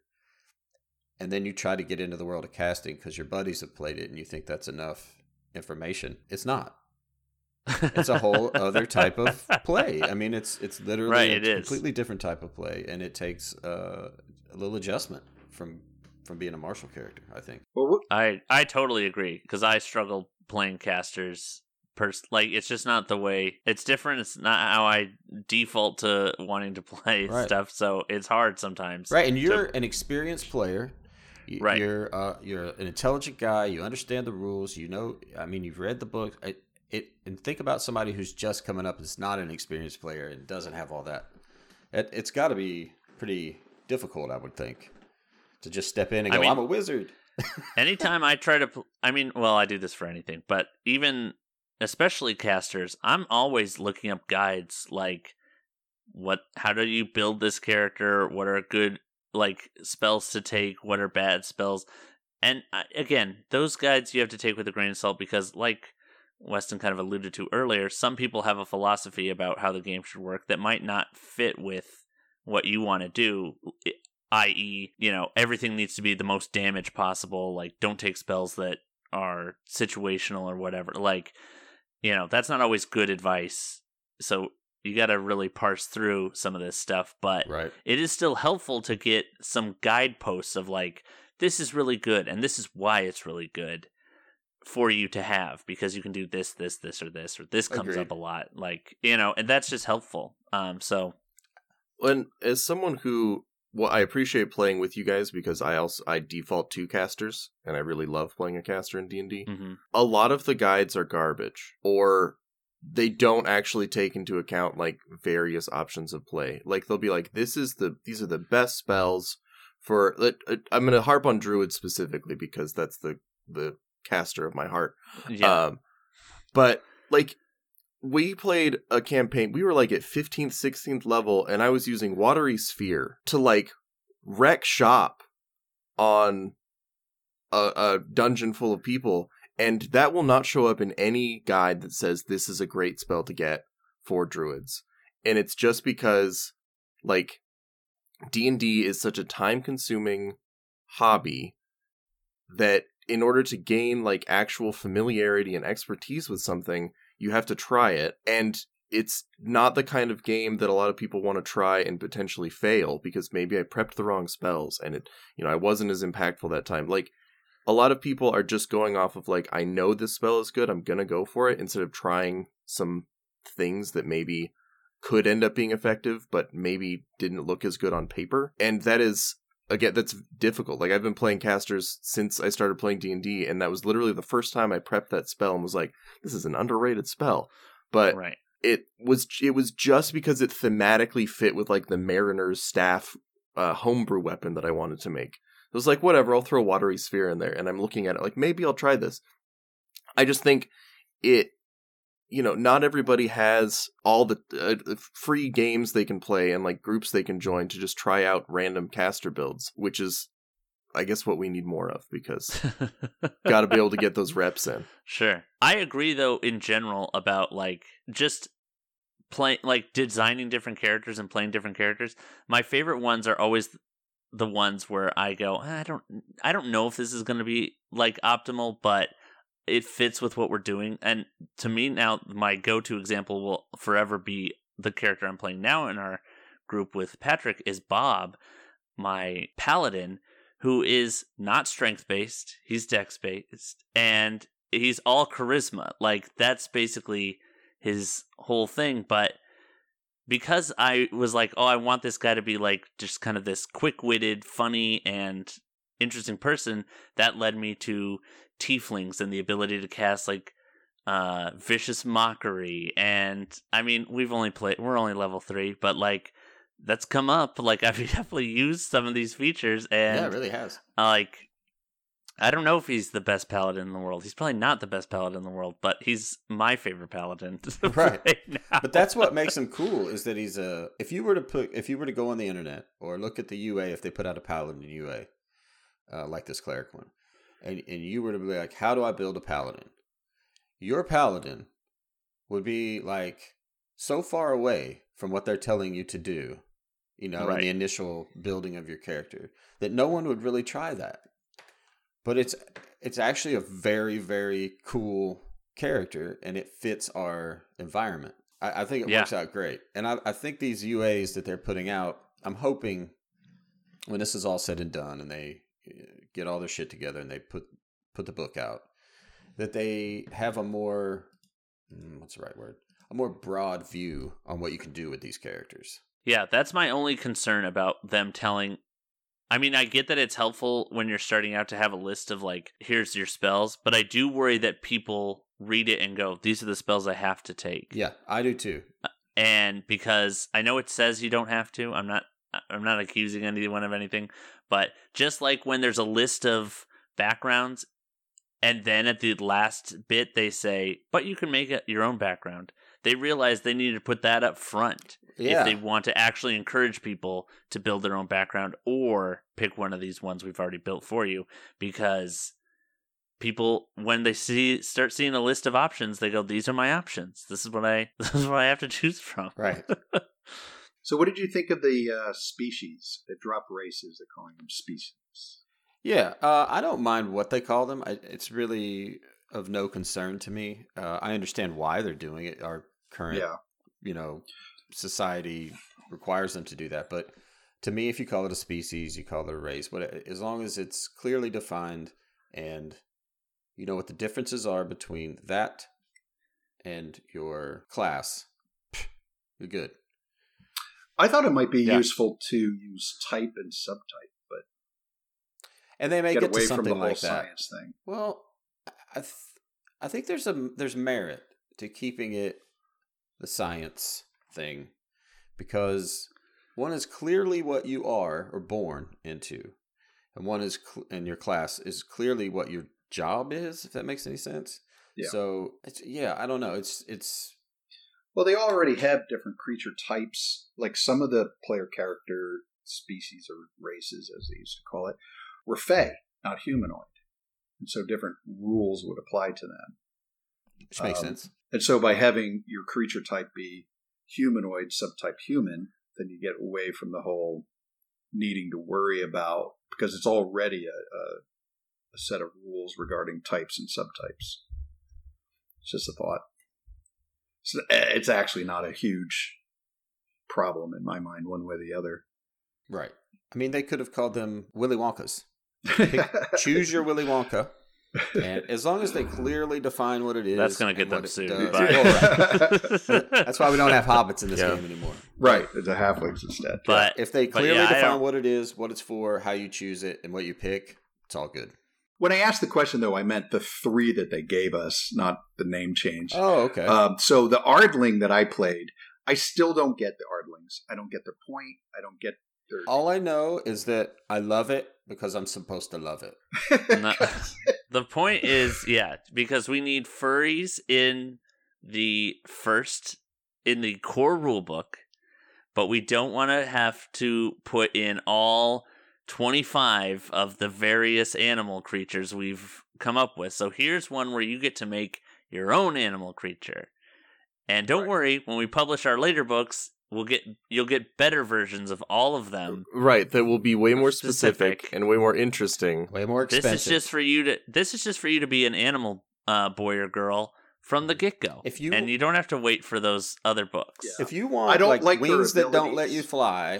and then you try to get into the world of casting because your buddies have played it and you think that's enough information, it's not. It's a whole other type of play. I mean, it's it's literally
Right,
a
it is.
completely different type of play, and it takes uh, a little adjustment from from being a martial character, I think.
Well, what,
I I totally agree because I struggle playing casters. Pers- like it's just not the way. It's different. It's not how I default to wanting to play
Right.
stuff. So it's hard sometimes.
Right, and
to-
you're an experienced player. Y-
Right.
You're uh, you're an intelligent guy. You understand the rules. You know, I mean, you've read the book. I, it and think about somebody who's just coming up as not an experienced player and doesn't have all that. It, it's got to be pretty difficult, I would think, to just step in and
I
go,
mean-
"I'm a wizard."
Anytime I try to, pl- I mean, well, I do this for anything, but even especially casters, I'm always looking up guides like what, how do you build this character? What are good like spells to take? What are bad spells? And uh, again, those guides you have to take with a grain of salt because, like Weston kind of alluded to earlier, some people have a philosophy about how the game should work that might not fit with what you want to do. that is, you know, everything needs to be the most damage possible. Like, don't take spells that are situational or whatever. Like, you know, that's not always good advice. So you got to really parse through some of this stuff. But
Right.
it is still helpful to get some guideposts of like, this is really good and this is why it's really good for you to have because you can do this, this, this, or this, or this comes
Agreed.
up a lot. Like, you know, and that's just helpful. Um, so
And as someone who, well, I appreciate playing with you guys because I also I default to casters, and I really love playing a caster in D and D.
mhm.
A lot of the guides are garbage, or they don't actually take into account like various options of play. Like they'll be like, "This is the these are the best spells for." Like, uh, I'm going to harp on druid specifically because that's the the caster of my heart.
yeah,
Um, but like we played a campaign, we were like at fifteenth, sixteenth level, and I was using Watery Sphere to like wreck shop on a, a dungeon full of people, and that will not show up in any guide that says this is a great spell to get for druids. And it's just because like D and D is such a time-consuming hobby that in order to gain like actual familiarity and expertise with something, you have to try it. And it's not the kind of game that a lot of people want to try and potentially fail because maybe I prepped the wrong spells and it, you know, I wasn't as impactful that time. Like, a lot of people are just going off of like, I know this spell is good, I'm gonna go for it, instead of trying some things that maybe could end up being effective, but maybe didn't look as good on paper. And that is, again, that's difficult. Like, I've been playing casters since I started playing D and D, and that was literally the first time I prepped that spell and was like, this is an underrated spell. But
right.
it was it was just because it thematically fit with like the Mariner's staff uh, homebrew weapon that I wanted to make. It was like, whatever, I'll throw a watery sphere in there, and I'm looking at it like, maybe I'll try this. I just think it, you know, not everybody has all the uh, free games they can play and like groups they can join to just try out random caster builds, which is, I guess, what we need more of, because got to be able to get those reps in.
Sure. I agree, though, in general about like just playing, like designing different characters and playing different characters. My favorite ones are always the ones where I go, I don't, I don't know if this is going to be like optimal, but it fits with what we're doing. And to me now, my go-to example will forever be the character I'm playing now in our group with Patrick is Bob, my paladin, who is not strength-based. He's dex-based, and he's all charisma. Like, that's basically his whole thing. But because I was like, oh, I want this guy to be like just kind of this quick-witted, funny, and interesting person, that led me to tieflings and the ability to cast like uh, vicious mockery. And I mean, we've only played, we're only level three, but like that's come up. Like, I've definitely used some of these features, and
yeah, it really has.
Uh, like, I don't know if he's the best paladin in the world. He's probably not the best paladin in the world, but he's my favorite paladin.
Right.
Now.
But that's what makes him cool, is that he's a, if you were to put, if you were to go on the internet or look at the U A, if they put out a paladin U A, uh, like this cleric one, and, and you were to be like, how do I build a paladin? Your paladin would be like so far away from what they're telling you to do, you know,
right.
in the initial building of your character, that no one would really try that. But it's it's actually a very, very cool character, and it fits our environment. I, I think it
yeah.
works out great. And I, I think these U As that they're putting out, I'm hoping when this is all said and done and they get all their shit together and they put, put the book out, that they have a more, what's the right word? A more broad view on what you can do with these characters.
Yeah, that's my only concern about them telling. I mean, I get that it's helpful when you're starting out to have a list of like, here's your spells, but I do worry that people read it and go, these are the spells I have to take.
Yeah, I do too.
And because I know it says you don't have to, I'm not I'm not accusing anyone of anything, but just like when there's a list of backgrounds and then at the last bit they say, but you can make it your own background. They realize they need to put that up front
yeah.
if they want to actually encourage people to build their own background or pick one of these ones we've already built for you. Because people, when they see start seeing a list of options, they go, "These are my options. This is what I this is what I have to choose from."
Right.
So, what did you think of the uh, species? They drop races. They're calling them species.
Yeah, uh, I don't mind what they call them. I, it's really of no concern to me. Uh, I understand why they're doing it. Our current,
yeah.
you know, society requires them to do that. But to me, if you call it a species, you call it a race, but as long as it's clearly defined and you know what the differences are between that and your class, you're good.
I thought it might be
yeah.
useful to use type and subtype, but
and they may
get,
get
away
to something
from the whole
like that.
Science thing.
Well, I th- I think there's a there's merit to keeping it the science thing, because one is clearly what you are or born into, and one is cl- and your class is clearly what your job is. If that makes any sense.
Yeah.
So it's yeah, I don't know. It's it's.
Well, they already have different creature types. Like some of the player character species or races, as they used to call it, were Fae, not humanoid. And so different rules would apply to them.
Which makes
um,
sense.
And so by having your creature type be humanoid, subtype human, then you get away from the whole needing to worry about because it's already a, a, a set of rules regarding types and subtypes. It's just a thought. It's, it's actually not a huge problem in my mind, one way or the other.
Right. I mean, they could have called them Willy Wonkas. Pick, choose your Willy Wonka. And as long as they clearly define what it is,
that's going to get them
it
sued.
does-
But,
Well, right. That's why we don't have hobbits in this
Yeah.
game anymore.
Right. It's a halflings instead.
but
If they
but
clearly
yeah, I
define
don't-
what it is, what it's for, how you choose it, and what you pick, it's all good.
When I asked the question, though, I meant the three that they gave us, not the name change.
Oh, okay.
Um, so the Ardling that I played, I still don't get the Ardlings. I don't get their point. I don't get their...
all I know is that I love it because I'm supposed to love it.
No, the point is, yeah, because we need furries in the first, in the core rulebook, but we don't want to have to put in all twenty-five of the various animal creatures we've come up with. So here's one where you get to make your own animal creature. And don't
Right.
worry, when we publish our later books, we'll get you'll get better versions of all of them.
Right, that will be way more specific,
Specific.
and way more interesting.
Way more expensive.
This is just for you to this is just for you to be an animal uh, boy or girl from the get-go.
If you-
and you don't have to wait for those other books.
Yeah.
If you want
I don't
like,
like their
wings that don't let
abilities.
you fly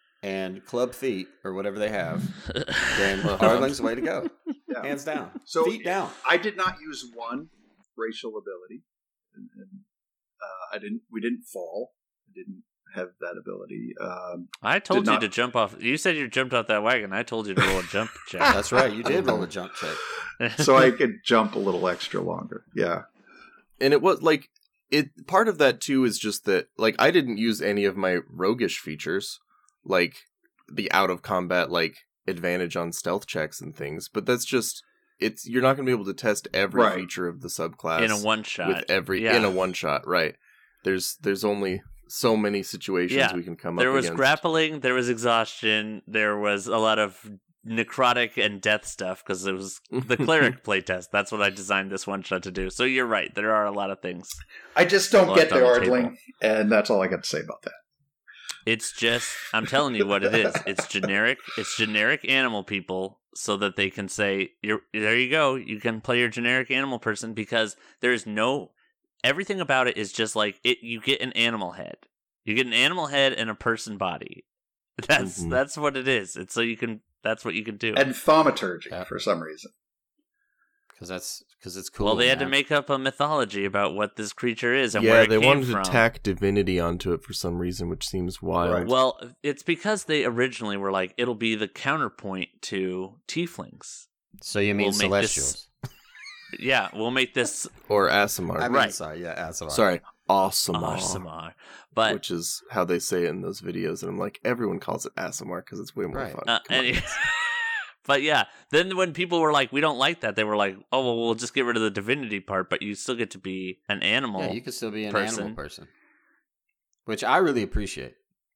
and club feet or whatever they have, then
Uh-huh.
Ardling's the way to go.
Yeah.
Hands down.
So
feet down.
I did not use one racial ability. And, and, uh, I didn't. We didn't fall. I didn't have that ability. Um,
I told
Did
you
not-
to jump off. You said you jumped off that wagon. I told you to roll a jump check.
That's right. You did roll a jump check.
so I could jump a little extra longer. Yeah.
And it was like it part of that too is just that like I didn't use any of my roguish features, like the out of combat like advantage on stealth checks and things, but that's just it's you're not going to be able to test every
Right.
feature of the subclass
in a one shot.
with every
Yeah.
in a one shot, right? There's there's only so many situations
Yeah.
we can come
There
up
was
against.
grappling, there was exhaustion, there was a lot of necrotic and death stuff because it was the cleric playtest. That's what I designed this one shot to do. So you're right. There are a lot of things.
I just don't
Left
get the
on the
Ardling,
table.
and that's all I got to say about that.
It's just, I'm telling you what it is. It's generic. It's generic animal people so that they can say, "You're there you go. You can play your generic animal person," because there's no, everything about it is just like it. You get an animal head. You get an animal head and a person body. That's
Mhm.
that's what it is. It's so you can, that's what you can do.
And thaumaturgy
Yeah.
for some reason.
Because that's because it's cool.
well, they had to
man.
make up a mythology about what this creature is and
yeah,
where it
they
came
wanted
from.
to tack divinity onto it for some reason, which seems wild.
Right.
Well, it's because they originally were like, it'll be the counterpoint to tieflings.
So you mean
We'll make this-
celestials?
Yeah, we'll make this
Or Asimar.
I mean,
Right.
sorry, yeah, Asimar.
Sorry, Asimar.
Awesome. But
which is how they say it in those videos, and I'm like, everyone calls it Asimar because it's way more
Right.
fun.
Uh,
Come on.
any- but yeah, then when people were like, we don't like that, they were like, oh, well, we'll just get rid of the divinity part, but you still get to be an animal.
Yeah, you could still be an
person.
animal person, which I really appreciate.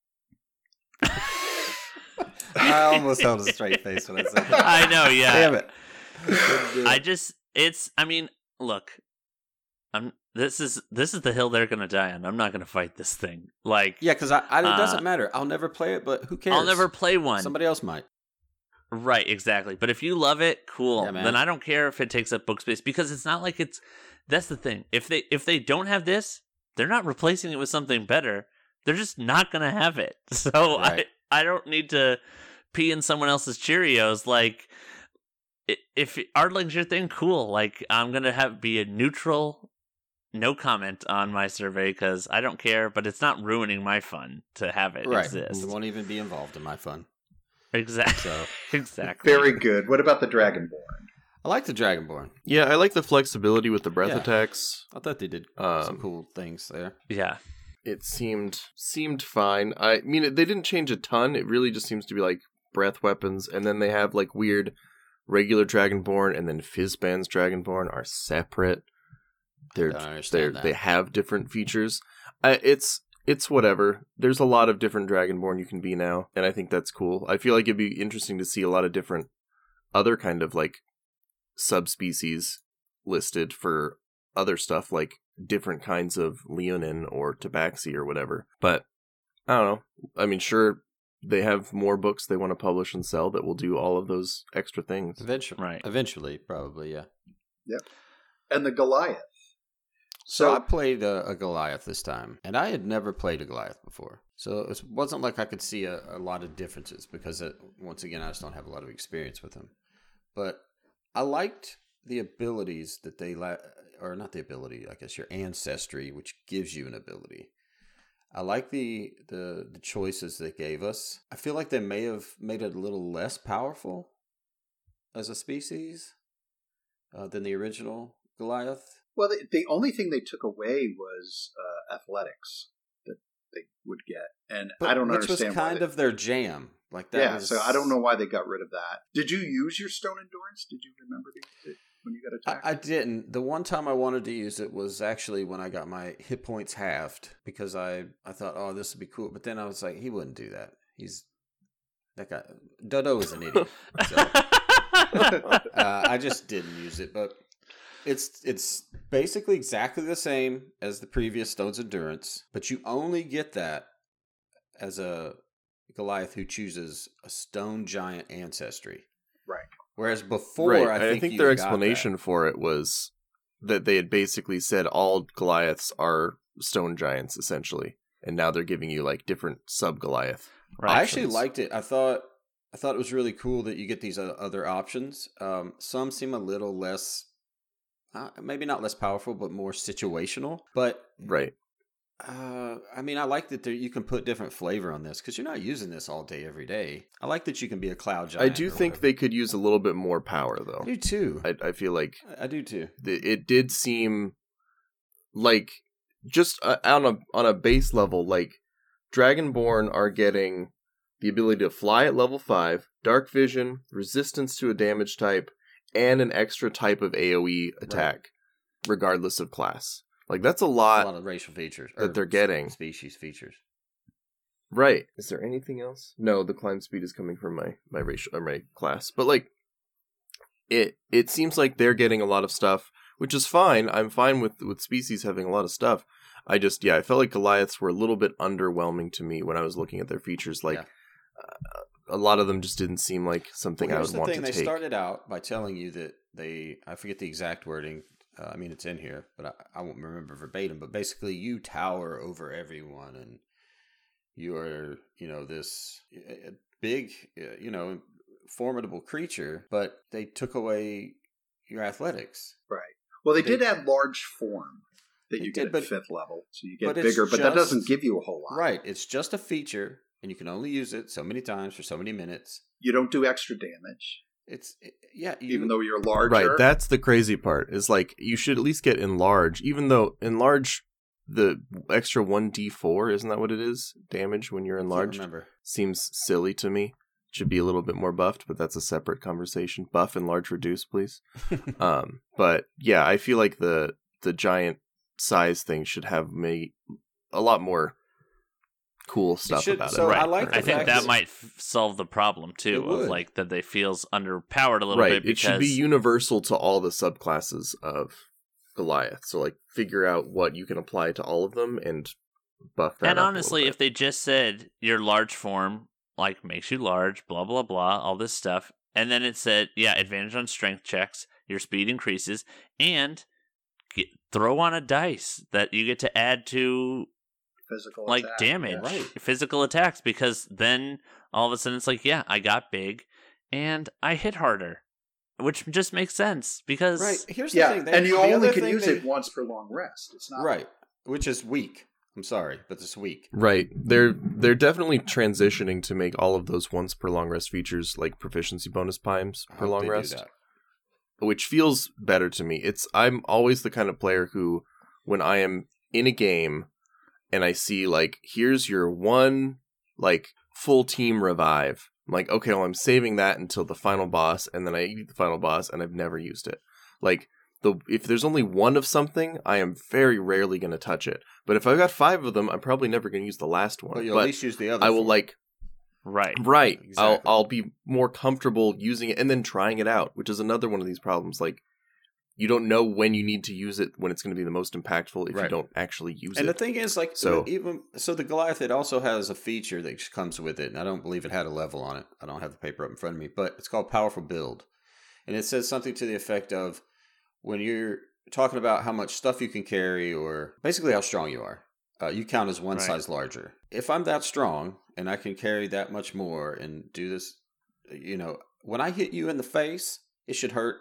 I almost held a straight face when I said that.
I know, yeah.
Damn it.
I just, it's, I mean, look, I'm, this is, this is the hill they're going to die on. I'm not going to fight this thing. Like,
Yeah, because I, I, it
Uh,
doesn't matter. I'll never play it, but who cares?
I'll never play one.
Somebody else might.
Right, exactly. But if you love it, cool.
Yeah, man.
Then I don't care if it takes up book space because it's not like it's. That's the thing. If they if they don't have this, they're not replacing it with something better. They're just not gonna have it. So
Right.
I I don't need to pee in someone else's Cheerios. Like i- if Ardling's your thing, cool. Like I'm gonna have be a neutral, no comment on my survey because I don't care. But it's not ruining my fun to have it
Right.
exist.
You won't even be involved in my fun.
Exactly.
So
Exactly.
Very good. What about the Dragonborn?
I like the Dragonborn.
Yeah, I like the flexibility with the breath
Yeah.
attacks.
I thought they did
Um,
some cool things there.
Yeah.
It seemed seemed fine. I mean, they didn't change a ton. It really just seems to be like breath weapons, and then they have like weird regular Dragonborn, and then Fizban's Dragonborn are separate. They're
Don't understand
they
that.
they have different features. Uh, it's it's whatever. There's a lot of different Dragonborn you can be now, and I think that's cool. I feel like it'd be interesting to see a lot of different other kind of like subspecies listed for other stuff, like different kinds of Leonin or Tabaxi or whatever. But I don't know. I mean, sure, they have more books they want to publish and sell that will do all of those extra things.
Eventually,
Right.
Eventually, probably, yeah.
Yep. And the Goliath.
So,
So
I played a, a Goliath this time, and I had never played a Goliath before. So it wasn't like I could see a, a lot of differences because, it, once again, I just don't have a lot of experience with them. But I liked the abilities that they, la- or not the ability, I guess your ancestry, which gives you an ability. I like the, the the choices they gave us. I feel like they may have made it a little less powerful as a species uh, than the original Goliath.
Well, the, the only thing they took away was uh, athletics that they would get, and
But
I don't
which
understand
was
why
kind
they-
of their jam. Like that.
yeah,
was...
so I don't know why they got rid of that. Did you use your stone endurance? Did you remember to use it when you got attacked?
I, I didn't. The one time I wanted to use it was actually when I got my hit points halved because I, I thought, oh, this would be cool. But then I was like, he wouldn't do that. He's that guy. Dodo is an idiot. So, uh, I just didn't use it. But it's it's basically exactly the same as the previous Stone's Endurance, but you only get that as a Goliath who chooses a stone giant ancestry.
Right.
Whereas before,
Right.
I
and
think,
I think
you
their
got
explanation
that.
for it was that they had basically said all Goliaths are stone giants, essentially. And now they're giving you like different sub Goliath.
Right.
I actually
options.
liked it. I thought I thought it was really cool that you get these o- other options. Um, some seem a little less, uh, maybe not less powerful, but more situational. But
Right.
uh, I mean, I like that there, you can put different flavor on this because you're not using this all day, every day. I like that you can be a cloud
I
giant.
do
or
think
whatever.
they could use a little bit more power, though.
I do too.
I, I feel like
I, I do too.
th- it did seem like just uh, on a on a base level, like Dragonborn are getting the ability to fly at level five, dark vision, resistance to a damage type, and an extra type of AoE attack, regardless of class. Like that's a
a
lot,
lot of racial features
that
or
they're getting.
species features.
right? Is there anything else? No, the climb speed is coming from my my racial or my class, but like it it seems like they're getting a lot of stuff, which is fine. I'm fine with with species having a lot of stuff. I just yeah, I felt like Goliaths were a little bit underwhelming to me when I was looking at their features. Like
Yeah.
uh, a lot of them just didn't seem like something
Well,
I
here's
would
the
want
thing.
to
They
take.
started out by telling you that they, I forget the exact wording. Uh, I mean, it's in here, but I, I won't remember verbatim. But basically, you tower over everyone, and you are, you know, this uh, big, uh, you know, formidable creature. But they took away your athletics.
Right. Well, they,
They-
did add large form that
They
you
did,
get at
but-
fifth level, so you get
but it's
bigger. But that
just-
doesn't give you a whole lot.
Right. It's just a feature, and you can only use it so many times for so many minutes.
You don't do extra damage,
It's it, yeah. You,
even though you're larger.
Right, that's the crazy part. Is like you should at least get enlarge, even though enlarge the extra one d four, isn't that what it is? Damage when you're
I can't
enlarged
remember.
seems silly to me. Should be a little bit more buffed, but that's a separate conversation. Buff, enlarge, reduce, please. um, but yeah, I feel like the the giant size thing should have made a lot more cool stuff
should-
about
so
it.
I like the
I think
fact
that
that-
might f- solve the problem too,
It
of
would.
like that they feels underpowered a little
Right,
bit
it
because
should be universal to all the subclasses of Goliath. So like figure out what you can apply to all of them and buff that
and
up a
honestly,
little
if they just said your large form like makes you large, blah blah blah, all this stuff, and then it said yeah, advantage on strength checks, your speed increases, and get, throw on a dice that you get to add to
physical
like
attack.
damage,
Right.
physical attacks, because then all of a sudden it's like yeah, I got big and I hit harder, which just makes sense because
Right. Here's
Yeah,
the thing. They-
and you
the
only
other
can
thing
use
they-
it once per long rest. It's not
Right. Which is weak. I'm sorry, but it's weak.
Right. They're they're definitely transitioning to make all of those once per long rest features like proficiency bonus times
I
per
hope
long
they do
rest.
that.
Which feels better to me. It's I'm always the kind of player who when I am in a game and I see like here's your one like full team revive. I'm like, okay, well I'm saving that until the final boss, and then I eat the final boss and I've never used it. Like the if there's only one of something, I am very rarely going to touch it. But if I've got five of them, I'm probably never going to use the last one.
But you'll
But
at least use the other.
I will
four.
like
right.
right. I'll
Exactly.
I'll be more comfortable using it and then trying it out, which is another one of these problems. Like you don't know when you need to use it, when it's going to be the most impactful if
Right.
you don't actually use
And
it.
the thing is, like,
So-
even so, the Goliath, it also has a feature that just comes with it, and I don't believe it had a level on it. I don't have the paper up in front of me, but it's called Powerful Build, and it says something to the effect of when you're talking about how much stuff you can carry, or basically how strong you are, uh, you count as one
Right.
size larger. If I'm that strong and I can carry that much more and do this, you know, when I hit you in the face, it should hurt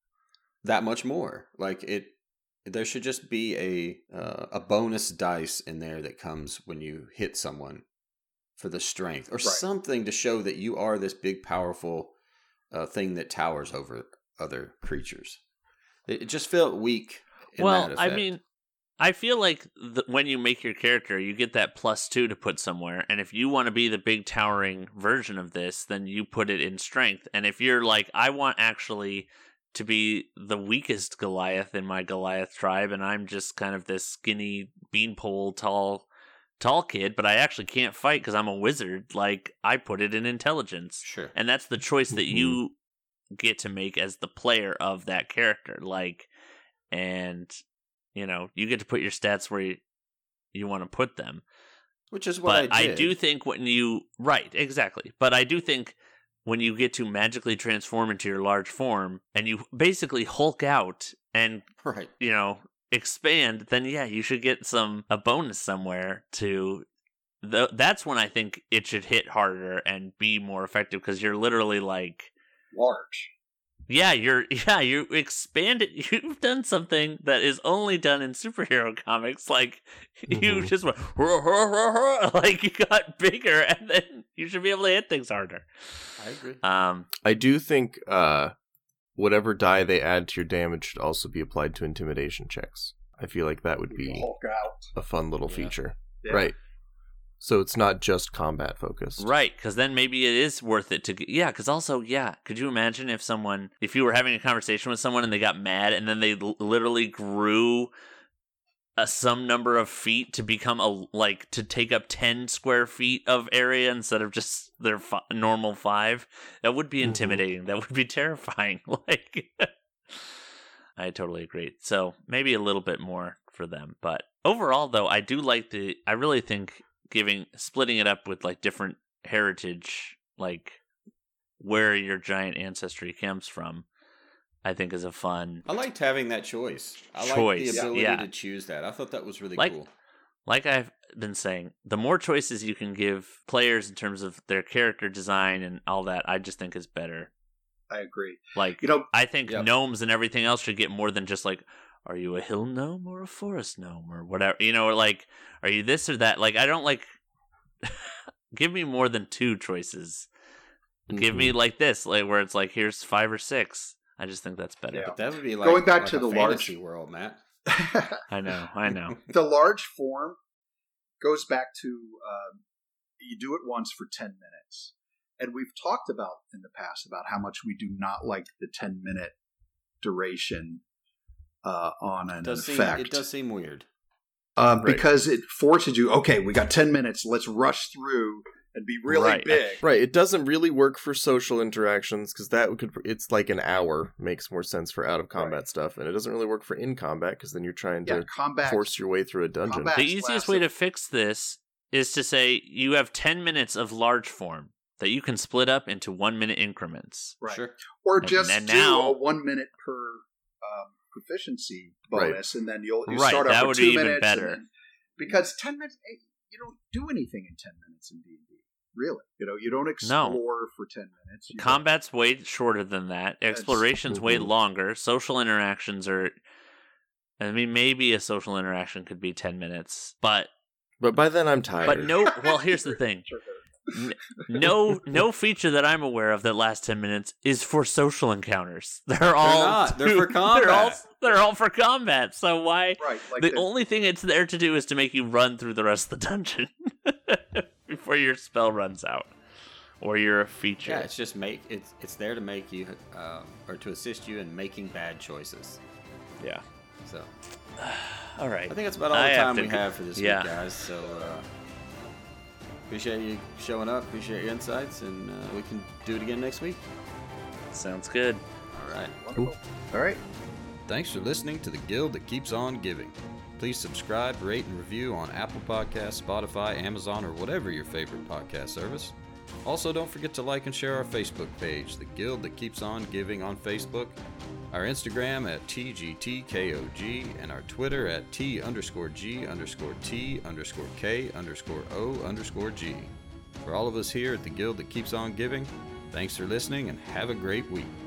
that much more. Like it, there should just be a uh, a bonus dice in there that comes when you hit someone for the strength, or
Right.
something to show that you are this big, powerful uh, thing that towers over other creatures. It, it just felt weak. In
Well,
that
I
effect.
mean, I feel like the, when you make your character, you get that plus two to put somewhere. And if you want to be the big towering version of this, then you put it in strength. And if you're like, I want actually to be the weakest Goliath in my Goliath tribe, and I'm just kind of this skinny beanpole tall tall kid, but I actually can't fight because I'm a wizard, like I put it in intelligence.
sure.
And that's the choice that you get to make as the player of that character. Like, and you know, you get to put your stats where you, you want to put them.
Which is what
But
I
I,
did.
do think when you right, exactly. But I do think when you get to magically transform into your large form and you basically Hulk out and,
Right.
you know, expand, then yeah, you should get some a bonus somewhere to the, that's when I think it should hit harder and be more effective, because you're literally like,
Large.
yeah, you're yeah, you expand it. You've done something that is only done in superhero comics. Like you
Mhm.
just went "Hurrah, hurrah, hurrah," like you got bigger, and then you should be able to hit things harder.
I agree.
Um,
I do think uh, whatever die they add to your damage should also be applied to intimidation checks. I feel like that would
You can
be
Hulk out.
a fun little
Yeah.
feature.
Yeah.
Right. So it's not just combat focused.
right, because then maybe it is worth it to g- yeah. Because also yeah, could you imagine if someone if you were having a conversation with someone and they got mad and then they l- literally grew a some number of feet to become a like to take up ten square feet of area instead of just their fi- normal five? That would be
Mhm.
intimidating. That would be terrifying. Like, I totally agree. So maybe a little bit more for them, but overall, though, I do like the. I really think giving splitting it up with like different heritage, like where your giant ancestry comes from, I think is a fun.
I liked having that choice. I
Choice,
liked the ability
yeah.
to choose that. I thought that was really
Like-
cool.
Like I've been saying, the more choices you can give players in terms of their character design and all that, I just think is better.
I agree.
Like,
You know,
I think
Yep.
gnomes and everything else should get more than just like, are you a hill gnome or a forest gnome or whatever? You know, or like, are you this or that? Like, I don't like. Give me more than two choices. Give me
Mhm.
like this, like where it's like here's five or six. I just think that's better.
Yeah.
But that would be like
Going back
like
to
a
the
fantasy
large-
world, Matt.
I know, I know.
the large form goes back to um, you do it once for ten minutes. And we've talked about in the past about how much we do not like the ten minute duration uh, on an
It does seem,
effect.
it does seem weird.
Um,
Right.
Because it forces you, okay, we got ten minutes, let's rush through and be really
Right.
big.
Right. It doesn't really work for social interactions because that could. It's like an hour makes more sense for out of combat
Right.
stuff, and it doesn't really work for in combat because then you're trying
Yeah,
to
combat.
force your way through a dungeon.
Combat-
The
Bats
easiest
last
way
a-
to fix this is to say you have ten minutes of large form that you can split up into one minute increments.
Right.
Sure.
Or
And-
just
and
do
now-
a one minute per um, proficiency
Right.
bonus, and then you'll you
Right,
start
that
off
would
with
be
two
even
minutes.
better.
And then, because ten minutes, eh, you don't do anything in ten minutes in D and D. Really, you know, you don't explore for ten minutes. You
Combat's way shorter than that.
That's-
Exploration's way
Mhm.
longer. Social interactions are. I mean, maybe a social interaction could be ten minutes, but
But by then I'm tired.
but no. Well, here's the thing.
Sure.
No, no feature that I'm aware of that lasts ten minutes is for social encounters. They're all
not. They're for
They're all,
combat.
they're all for combat. So why?
Right, like
the
the-
only thing it's there to do is to make you run through the rest of the dungeon before your spell runs out, or you're a feature.
Yeah, it's just make it's it's there to make you uh, or to assist you in making bad choices.
Yeah.
So
All right.
I think that's about all
I
the
have
time
to
we
go-
have for this
yeah.
week, guys. So uh, appreciate you showing up. Appreciate your insights, and uh, we can do it again next week.
Sounds good.
All right.
Wonderful. All right.
Thanks for listening to the Guild that keeps on giving. Please subscribe, rate, and review on Apple Podcasts, Spotify, Amazon, or whatever your favorite podcast service. Also, don't forget to like and share our Facebook page, The Guild That Keeps On Giving on Facebook, our Instagram at T G T K O G, and our Twitter at T underscore G underscore T underscore K underscore O underscore G. For all of us here at The Guild That Keeps On Giving, thanks for listening and have a great week.